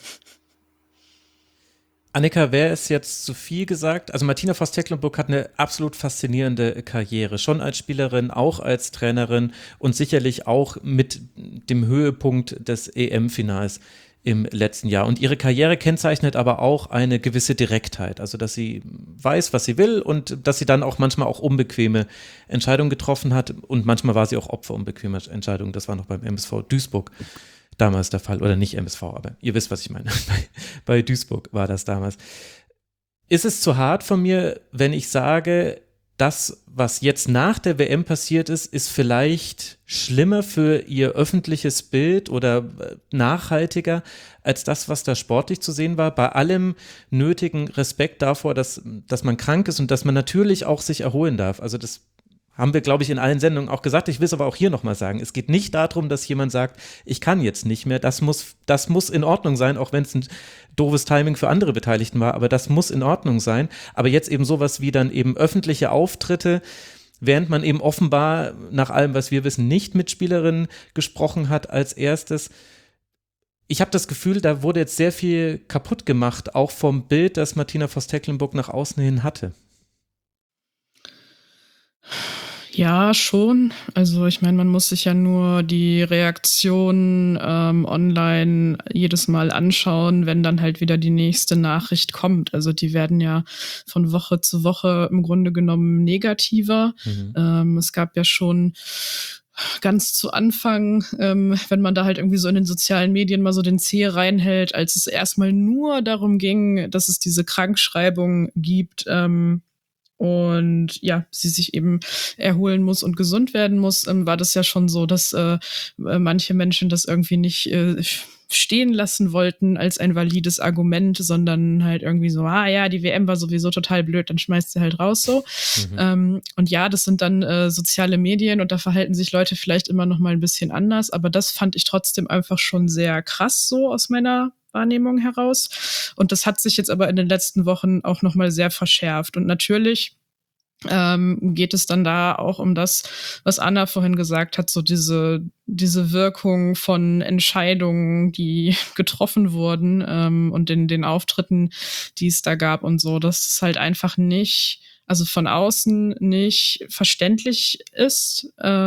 Annika, wäre es jetzt zu viel gesagt? Also Martina Voss-Tecklenburg hat eine absolut faszinierende Karriere, schon als Spielerin, auch als Trainerin und sicherlich auch mit dem Höhepunkt des EM-Finals im letzten Jahr. Und ihre Karriere kennzeichnet aber auch eine gewisse Direktheit, also dass sie weiß, was sie will und dass sie dann auch manchmal auch unbequeme Entscheidungen getroffen hat und manchmal war sie auch Opfer unbequemer Entscheidungen. Das war noch beim MSV Duisburg damals der Fall, oder nicht MSV, aber ihr wisst, was ich meine. Bei Duisburg war das damals. Ist es zu hart von mir, wenn ich sage, das, was jetzt nach der WM passiert ist, ist vielleicht schlimmer für ihr öffentliches Bild oder nachhaltiger als das, was da sportlich zu sehen war? Bei allem nötigen Respekt davor, dass man krank ist und dass man natürlich auch sich erholen darf. Also das haben wir, glaube ich, in allen Sendungen auch gesagt. Ich will es aber auch hier nochmal sagen. Es geht nicht darum, dass jemand sagt, ich kann jetzt nicht mehr. Das muss in Ordnung sein, auch wenn es ein doofes Timing für andere Beteiligten war. Aber das muss in Ordnung sein. Aber jetzt eben sowas wie dann eben öffentliche Auftritte, während man eben offenbar, nach allem, was wir wissen, nicht mit Spielerinnen gesprochen hat als erstes. Ich habe das Gefühl, da wurde jetzt sehr viel kaputt gemacht, auch vom Bild, das Martina Voss-Tecklenburg nach außen hin hatte. Ja, schon. Also ich meine, man muss sich ja nur die Reaktion online jedes Mal anschauen, wenn dann halt wieder die nächste Nachricht kommt. Also die werden ja von Woche zu Woche im Grunde genommen negativer. Es gab ja schon ganz zu Anfang, wenn man da halt irgendwie so in den sozialen Medien mal so den Zeh reinhält, als es erstmal nur darum ging, dass es diese Krankschreibung gibt, und ja, sie sich eben erholen muss und gesund werden muss, war das ja schon so, dass manche Menschen das irgendwie nicht stehen lassen wollten als ein valides Argument, sondern halt irgendwie so, die WM war sowieso total blöd, dann schmeißt sie halt raus so. Und ja, das sind dann soziale Medien und da verhalten sich Leute vielleicht immer noch mal ein bisschen anders, aber das fand ich trotzdem einfach schon sehr krass so aus meiner Wahrnehmung heraus. Und das hat sich jetzt aber in den letzten Wochen auch noch mal sehr verschärft. Und natürlich geht es dann da auch um das, was Anna vorhin gesagt hat, so diese Wirkung von Entscheidungen, die getroffen wurden und den Auftritten, die es da gab und so, dass es halt einfach nicht, also von außen nicht verständlich ist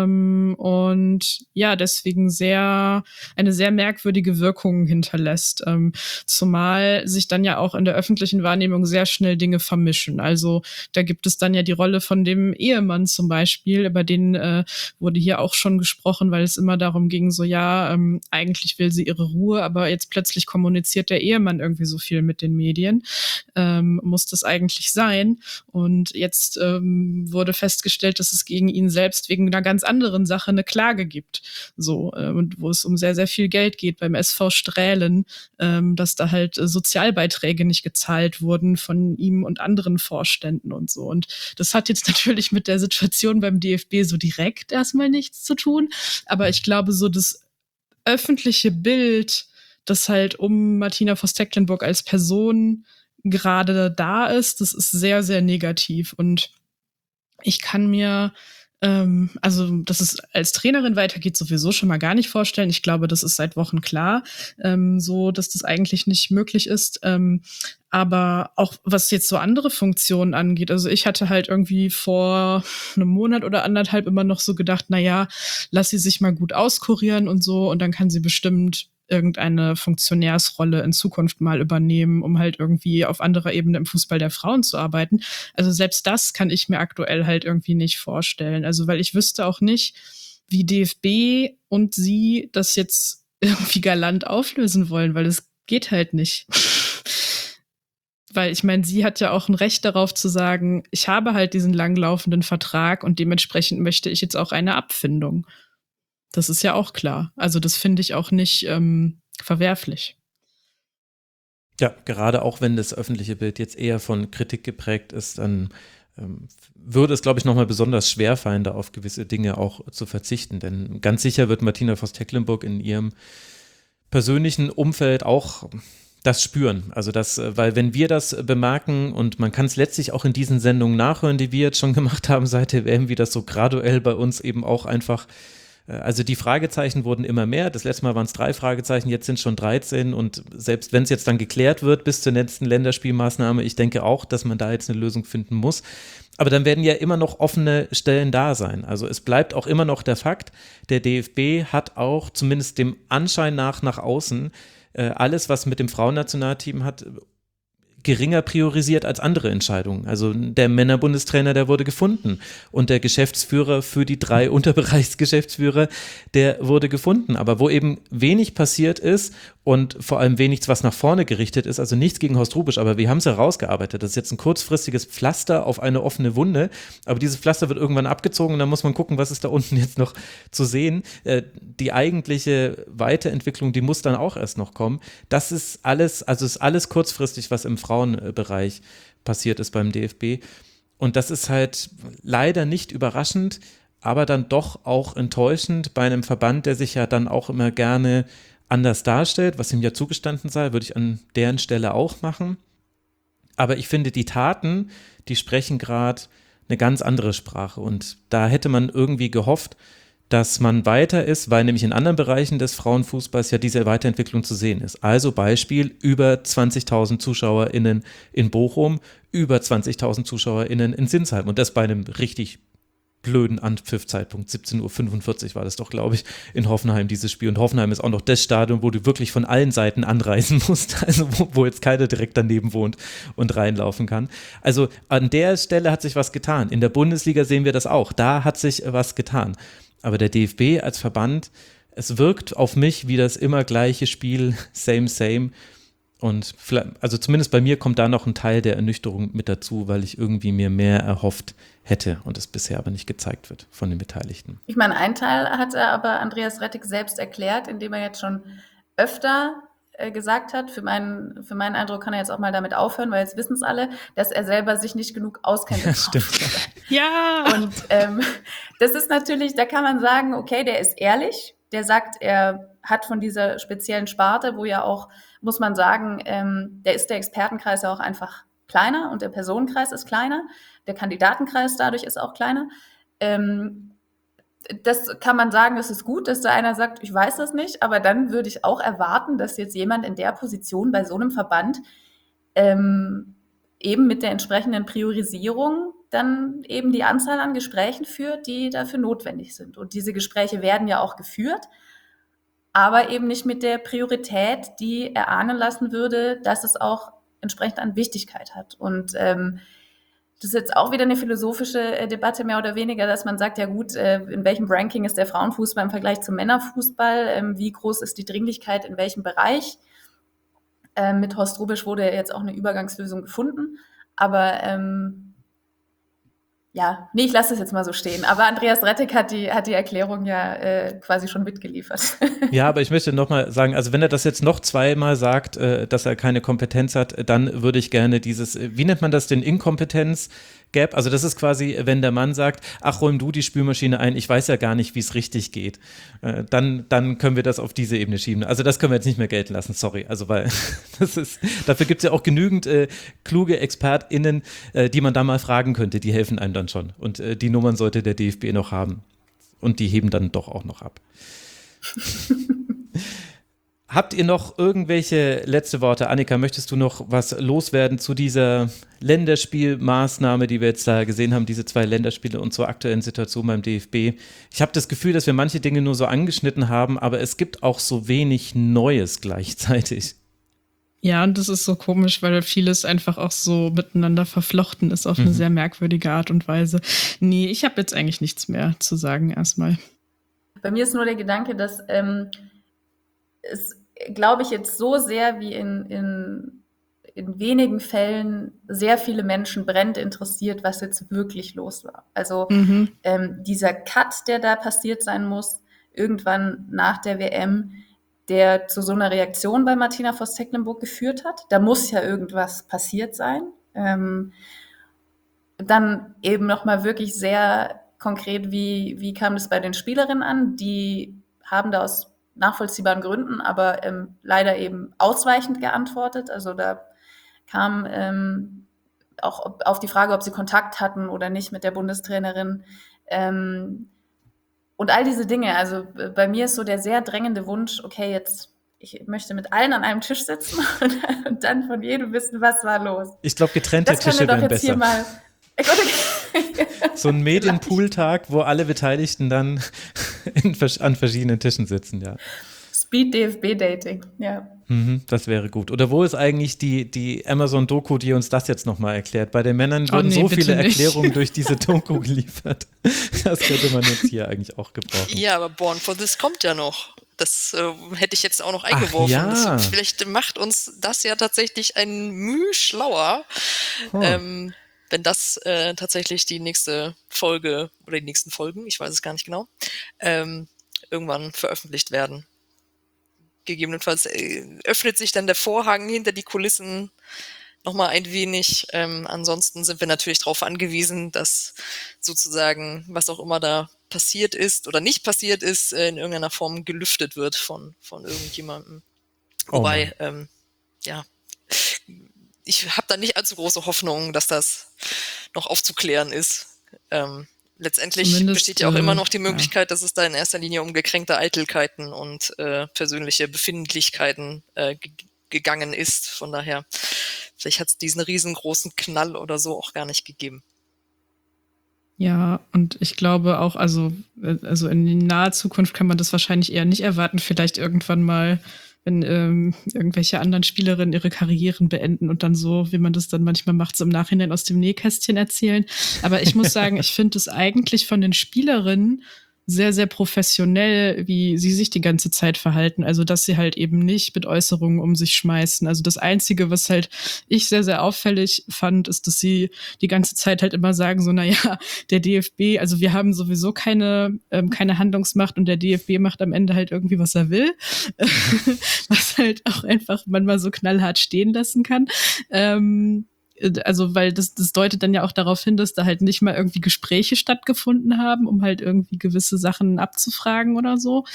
und ja, deswegen eine sehr merkwürdige Wirkung hinterlässt, zumal sich dann ja auch in der öffentlichen Wahrnehmung sehr schnell Dinge vermischen. Also da gibt es dann ja die Rolle von dem Ehemann zum Beispiel, über den wurde hier auch schon gesprochen, weil es immer darum ging, so eigentlich will sie ihre Ruhe, aber jetzt plötzlich kommuniziert der Ehemann irgendwie so viel mit den Medien. Muss das eigentlich sein? Und jetzt wurde festgestellt, dass es gegen ihn selbst wegen einer ganz anderen Sache eine Klage gibt. So, und wo es um sehr, sehr viel Geld geht beim SV Strählen, dass da halt Sozialbeiträge nicht gezahlt wurden von ihm und anderen Vorständen und so. Und das hat jetzt natürlich mit der Situation beim DFB so direkt erstmal nichts zu tun. Aber ich glaube, so das öffentliche Bild, das halt um Martina Voss-Tecklenburg als Person gerade da ist, das ist sehr, sehr negativ. Und ich kann mir, also dass es als Trainerin weitergeht, sowieso schon mal gar nicht vorstellen. Ich glaube, das ist seit Wochen klar, so dass das eigentlich nicht möglich ist. Aber auch was jetzt so andere Funktionen angeht, also ich hatte halt irgendwie vor einem Monat oder anderthalb immer noch so gedacht, na ja, lass sie sich mal gut auskurieren und so, und dann kann sie bestimmt irgendeine Funktionärsrolle in Zukunft mal übernehmen, um halt irgendwie auf anderer Ebene im Fußball der Frauen zu arbeiten. Also selbst das kann ich mir aktuell halt irgendwie nicht vorstellen. Also weil ich wüsste auch nicht, wie DFB und sie das jetzt irgendwie galant auflösen wollen, weil es geht halt nicht. Weil ich meine, sie hat ja auch ein Recht darauf zu sagen, ich habe halt diesen langlaufenden Vertrag und dementsprechend möchte ich jetzt auch eine Abfindung. Das ist ja auch klar. Also das finde ich auch nicht verwerflich. Ja, gerade auch wenn das öffentliche Bild jetzt eher von Kritik geprägt ist, dann würde es, glaube ich, nochmal besonders schwer fallen, da auf gewisse Dinge auch zu verzichten. Denn ganz sicher wird Martina Voss-Tecklenburg in ihrem persönlichen Umfeld auch das spüren. Also das, weil wenn wir das bemerken, und man kann es letztlich auch in diesen Sendungen nachhören, die wir jetzt schon gemacht haben seit der WM, wie das so graduell bei uns eben auch einfach, also die Fragezeichen wurden immer mehr. Das letzte Mal waren es 3 Fragezeichen, jetzt sind es schon 13, und selbst wenn es jetzt dann geklärt wird bis zur nächsten Länderspielmaßnahme, ich denke auch, dass man da jetzt eine Lösung finden muss. Aber dann werden ja immer noch offene Stellen da sein. Also es bleibt auch immer noch der Fakt, der DFB hat auch zumindest dem Anschein nach außen alles, was mit dem Frauennationalteam hat, geringer priorisiert als andere Entscheidungen. Also der Männerbundestrainer, der wurde gefunden, und der Geschäftsführer für die 3 Unterbereichsgeschäftsführer, der wurde gefunden. Aber wo eben wenig passiert ist und vor allem wenig, was nach vorne gerichtet ist, also nichts gegen Horst Hrubesch, aber wir haben es herausgearbeitet. Das ist jetzt ein kurzfristiges Pflaster auf eine offene Wunde, aber dieses Pflaster wird irgendwann abgezogen und dann muss man gucken, was ist da unten jetzt noch zu sehen. Die eigentliche Weiterentwicklung, die muss dann auch erst noch kommen. Das ist alles, also ist alles kurzfristig, was im Frauenbereich passiert ist beim DFB. Und das ist halt leider nicht überraschend, aber dann doch auch enttäuschend bei einem Verband, der sich ja dann auch immer gerne anders darstellt, was ihm ja zugestanden sei, würde ich an deren Stelle auch machen. Aber ich finde, die Taten, die sprechen gerade eine ganz andere Sprache, und da hätte man irgendwie gehofft, dass man weiter ist, weil nämlich in anderen Bereichen des Frauenfußballs ja diese Weiterentwicklung zu sehen ist. Also Beispiel, über 20.000 ZuschauerInnen in Bochum, über 20.000 ZuschauerInnen in Sinsheim, und das bei einem richtig blöden Anpfiffzeitpunkt, 17:45 Uhr war das doch, glaube ich, in Hoffenheim dieses Spiel. Und Hoffenheim ist auch noch das Stadion, wo du wirklich von allen Seiten anreisen musst, also wo jetzt keiner direkt daneben wohnt und reinlaufen kann. Also an der Stelle hat sich was getan. In der Bundesliga sehen wir das auch. Da hat sich was getan. Aber der DFB als Verband, es wirkt auf mich wie das immer gleiche Spiel, same. Und also zumindest bei mir kommt da noch ein Teil der Ernüchterung mit dazu, weil ich irgendwie mir mehr erhofft hätte und es bisher aber nicht gezeigt wird von den Beteiligten. Ich meine, einen Teil hat er aber Andreas Rettig selbst erklärt, indem er jetzt schon öfter gesagt hat, für meinen Eindruck kann er jetzt auch mal damit aufhören, weil jetzt wissen es alle, dass er selber sich nicht genug auskennt. Ja, stimmt. Ja! Und das ist natürlich, da kann man sagen, okay, der ist ehrlich, der sagt, er hat von dieser speziellen Sparte, wo ja auch, muss man sagen, der Expertenkreis ja auch einfach kleiner und der Personenkreis ist kleiner, der Kandidatenkreis dadurch ist auch kleiner. Das kann man sagen, das ist gut, dass da einer sagt, ich weiß das nicht, aber dann würde ich auch erwarten, dass jetzt jemand in der Position bei so einem Verband eben mit der entsprechenden Priorisierung dann eben die Anzahl an Gesprächen führt, die dafür notwendig sind. Und diese Gespräche werden ja auch geführt, aber eben nicht mit der Priorität, die erahnen lassen würde, dass es auch entsprechend an Wichtigkeit hat. Und das ist jetzt auch wieder eine philosophische Debatte mehr oder weniger, dass man sagt, ja gut, in welchem Ranking ist der Frauenfußball im Vergleich zum Männerfußball? Wie groß ist die Dringlichkeit in welchem Bereich? Mit Horst Hrubesch wurde jetzt auch eine Übergangslösung gefunden. Aber ich lasse das jetzt mal so stehen. Aber Andreas Rettig hat die Erklärung ja quasi schon mitgeliefert. Ja, aber ich möchte nochmal sagen, also wenn er das jetzt noch 2-mal sagt, dass er keine Kompetenz hat, dann würde ich gerne dieses, wie nennt man das, den Inkompetenz gäbe. Also das ist quasi, wenn der Mann sagt, ach, räum du die Spülmaschine ein, ich weiß ja gar nicht, wie es richtig geht. Dann können wir das auf diese Ebene schieben. Also das können wir jetzt nicht mehr gelten lassen, sorry. Also weil dafür gibt es ja auch genügend kluge ExpertInnen, die man da mal fragen könnte, die helfen einem dann schon. Und die Nummern sollte der DFB noch haben. Und die heben dann doch auch noch ab. Habt ihr noch irgendwelche letzte Worte? Annika, möchtest du noch was loswerden zu dieser Länderspielmaßnahme, die wir jetzt da gesehen haben, diese 2 Länderspiele und zur aktuellen Situation beim DFB? Ich habe das Gefühl, dass wir manche Dinge nur so angeschnitten haben, aber es gibt auch so wenig Neues gleichzeitig. Ja, und das ist so komisch, weil vieles einfach auch so miteinander verflochten ist auf eine sehr merkwürdige Art und Weise. Nee, ich habe jetzt eigentlich nichts mehr zu sagen erstmal. Bei mir ist nur der Gedanke, dass es, glaube ich, jetzt so sehr wie in wenigen Fällen sehr viele Menschen brennend interessiert, was jetzt wirklich los war. Also dieser Cut, der da passiert sein muss, irgendwann nach der WM, der zu so einer Reaktion bei Martina Voss-Tecklenburg geführt hat. Da muss ja irgendwas passiert sein. Dann eben nochmal wirklich sehr konkret, wie kam das bei den Spielerinnen an? Die haben da aus nachvollziehbaren Gründen, aber leider eben ausweichend geantwortet. Also da kam auch auf die Frage, ob sie Kontakt hatten oder nicht mit der Bundestrainerin. Und all diese Dinge, also bei mir ist so der sehr drängende Wunsch, okay, jetzt, ich möchte mit allen an einem Tisch sitzen und dann von jedem wissen, was war los. Ich glaube, getrennte Tische wären besser. Hier mal so ein Medienpool-Tag, wo alle Beteiligten dann an verschiedenen Tischen sitzen, ja. Speed-DFB-Dating, ja. Das wäre gut. Oder wo ist eigentlich die Amazon-Doku, die uns das jetzt nochmal erklärt? Bei den Männern wurden so viele Erklärungen durch diese Doku geliefert. Das könnte man jetzt hier eigentlich auch gebrauchen. Ja, aber Born for This kommt ja noch. Das hätte ich jetzt auch noch eingeworfen. Ach, ja. Vielleicht macht uns das ja tatsächlich ein Mühe schlauer, wenn das tatsächlich die nächste Folge oder die nächsten Folgen, ich weiß es gar nicht genau, irgendwann veröffentlicht werden. Gegebenenfalls öffnet sich dann der Vorhang hinter die Kulissen nochmal ein wenig. Ansonsten sind wir natürlich darauf angewiesen, dass sozusagen, was auch immer da passiert ist oder nicht passiert ist, in irgendeiner Form gelüftet wird von irgendjemandem. Wobei, ich habe da nicht allzu große Hoffnung, dass das noch aufzuklären ist. Letztendlich Zumindest, besteht ja auch immer noch die Möglichkeit, dass es da in erster Linie um gekränkte Eitelkeiten und persönliche Befindlichkeiten gegangen ist. Von daher, vielleicht hat es diesen riesengroßen Knall oder so auch gar nicht gegeben. Ja, und ich glaube auch, also in naher Zukunft kann man das wahrscheinlich eher nicht erwarten. Vielleicht irgendwann mal, wenn irgendwelche anderen Spielerinnen ihre Karrieren beenden und dann so, wie man das dann manchmal macht, so im Nachhinein aus dem Nähkästchen erzählen. Aber ich muss sagen, ich finde es eigentlich von den Spielerinnen sehr, sehr professionell, wie sie sich die ganze Zeit verhalten. Also, dass sie halt eben nicht mit Äußerungen um sich schmeißen. Also das Einzige, was halt ich sehr, sehr auffällig fand, ist, dass sie die ganze Zeit halt immer sagen, so, naja, der DFB, also wir haben sowieso keine Handlungsmacht und der DFB macht am Ende halt irgendwie, was er will. Was halt auch einfach man mal so knallhart stehen lassen kann. Also, weil das deutet dann ja auch darauf hin, dass da halt nicht mal irgendwie Gespräche stattgefunden haben, um halt irgendwie gewisse Sachen abzufragen oder so.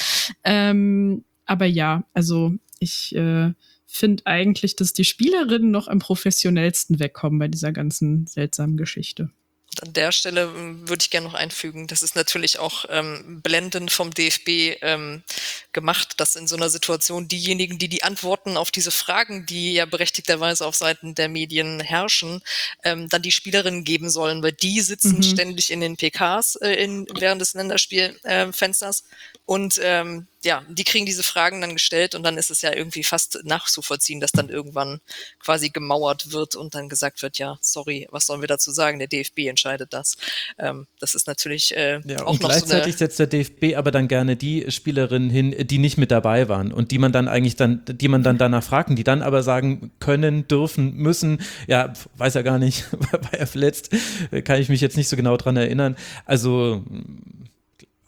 Aber ja, also ich finde eigentlich, dass die Spielerinnen noch am professionellsten wegkommen bei dieser ganzen seltsamen Geschichte. Und an der Stelle würde ich gerne noch einfügen, das ist natürlich auch blendend vom DFB gemacht, dass in so einer Situation diejenigen, die die Antworten auf diese Fragen, die ja berechtigterweise auf Seiten der Medien herrschen, dann die Spielerinnen geben sollen, weil die sitzen ständig in den PKs während des Länderspielfensters und die kriegen diese Fragen dann gestellt und dann ist es ja irgendwie fast nachzuvollziehen, dass dann irgendwann quasi gemauert wird und dann gesagt wird, ja, sorry, was sollen wir dazu sagen? Der DFB entscheidet das. Das ist natürlich auch und noch gleichzeitig so eine... setzt der DFB aber dann gerne die Spielerinnen hin, die nicht mit dabei waren und die man dann danach fragen, die dann aber sagen können, dürfen, müssen, ja, weiß er gar nicht, war er verletzt, kann ich mich jetzt nicht so genau dran erinnern. Also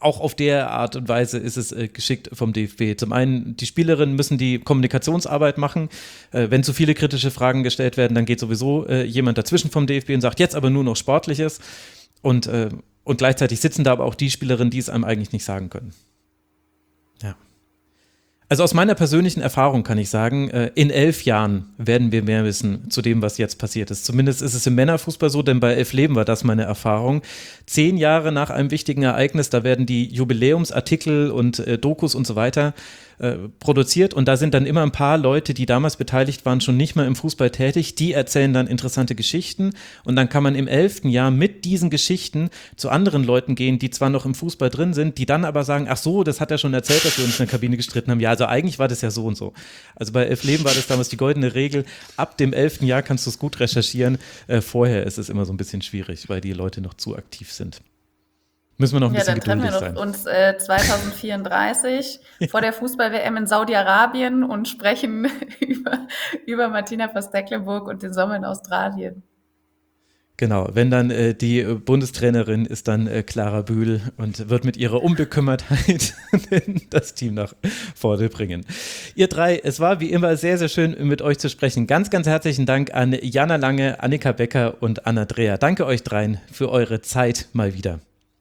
auch auf der Art und Weise ist es geschickt vom DFB. Zum einen, die Spielerinnen müssen die Kommunikationsarbeit machen. Wenn zu viele kritische Fragen gestellt werden, dann geht sowieso jemand dazwischen vom DFB und sagt, jetzt aber nur noch Sportliches. Und gleichzeitig sitzen da aber auch die Spielerinnen, die es einem eigentlich nicht sagen können. Ja. Also aus meiner persönlichen Erfahrung kann ich sagen, in 11 Jahren werden wir mehr wissen zu dem, was jetzt passiert ist. Zumindest ist es im Männerfußball so, denn bei 11 Leben war das meine Erfahrung. 10 Jahre nach einem wichtigen Ereignis, da werden die Jubiläumsartikel und Dokus und so weiter produziert und da sind dann immer ein paar Leute, die damals beteiligt waren, schon nicht mehr im Fußball tätig, die erzählen dann interessante Geschichten und dann kann man im 11. Jahr mit diesen Geschichten zu anderen Leuten gehen, die zwar noch im Fußball drin sind, die dann aber sagen, ach so, das hat er schon erzählt, dass wir uns in der Kabine gestritten haben. Ja, also eigentlich war das ja so und so. Also bei 11 Leben war das damals die goldene Regel, ab dem 11. Jahr kannst du es gut recherchieren, vorher ist es immer so ein bisschen schwierig, weil die Leute noch zu aktiv sind. Müssen wir noch ein bisschen geduldig sein. Dann treffen wir uns 2034 vor der Fußball-WM in Saudi-Arabien und sprechen über Martina Voss-Tecklenburg und den Sommer in Australien. Genau, wenn dann die Bundestrainerin ist dann Clara Bühl und wird mit ihrer Unbekümmertheit das Team nach vorne bringen. Ihr drei, es war wie immer sehr, sehr schön mit euch zu sprechen. Ganz, ganz herzlichen Dank an Jana Lange, Annika Becker und Anna Dreher. Danke euch dreien für eure Zeit mal wieder.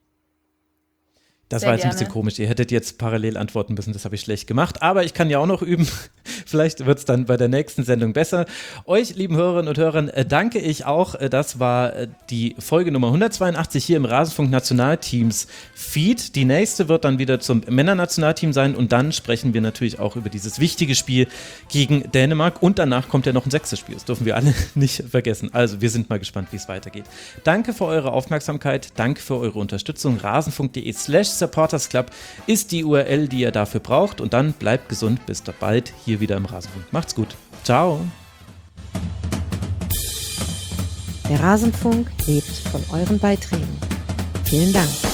Das war jetzt ein bisschen komisch. Ihr hättet jetzt parallel antworten müssen, das habe ich schlecht gemacht. Aber ich kann ja auch noch üben. Vielleicht wird es dann bei der nächsten Sendung besser. Euch, lieben Hörerinnen und Hörern, danke ich auch. Das war die Folge Nummer 182 hier im Rasenfunk Nationalteams Feed. Die nächste wird dann wieder zum Männernationalteam sein und dann sprechen wir natürlich auch über dieses wichtige Spiel gegen Dänemark und danach kommt ja noch ein 6. Spiel. Das dürfen wir alle nicht vergessen. Also wir sind mal gespannt, wie es weitergeht. Danke für eure Aufmerksamkeit. Danke für eure Unterstützung. rasenfunk.de/supportersclub ist die URL, die ihr dafür braucht und dann bleibt gesund. Bis bald hier wieder im Rasenfunk. Macht's gut. Ciao. Der Rasenfunk lebt von euren Beiträgen. Vielen Dank.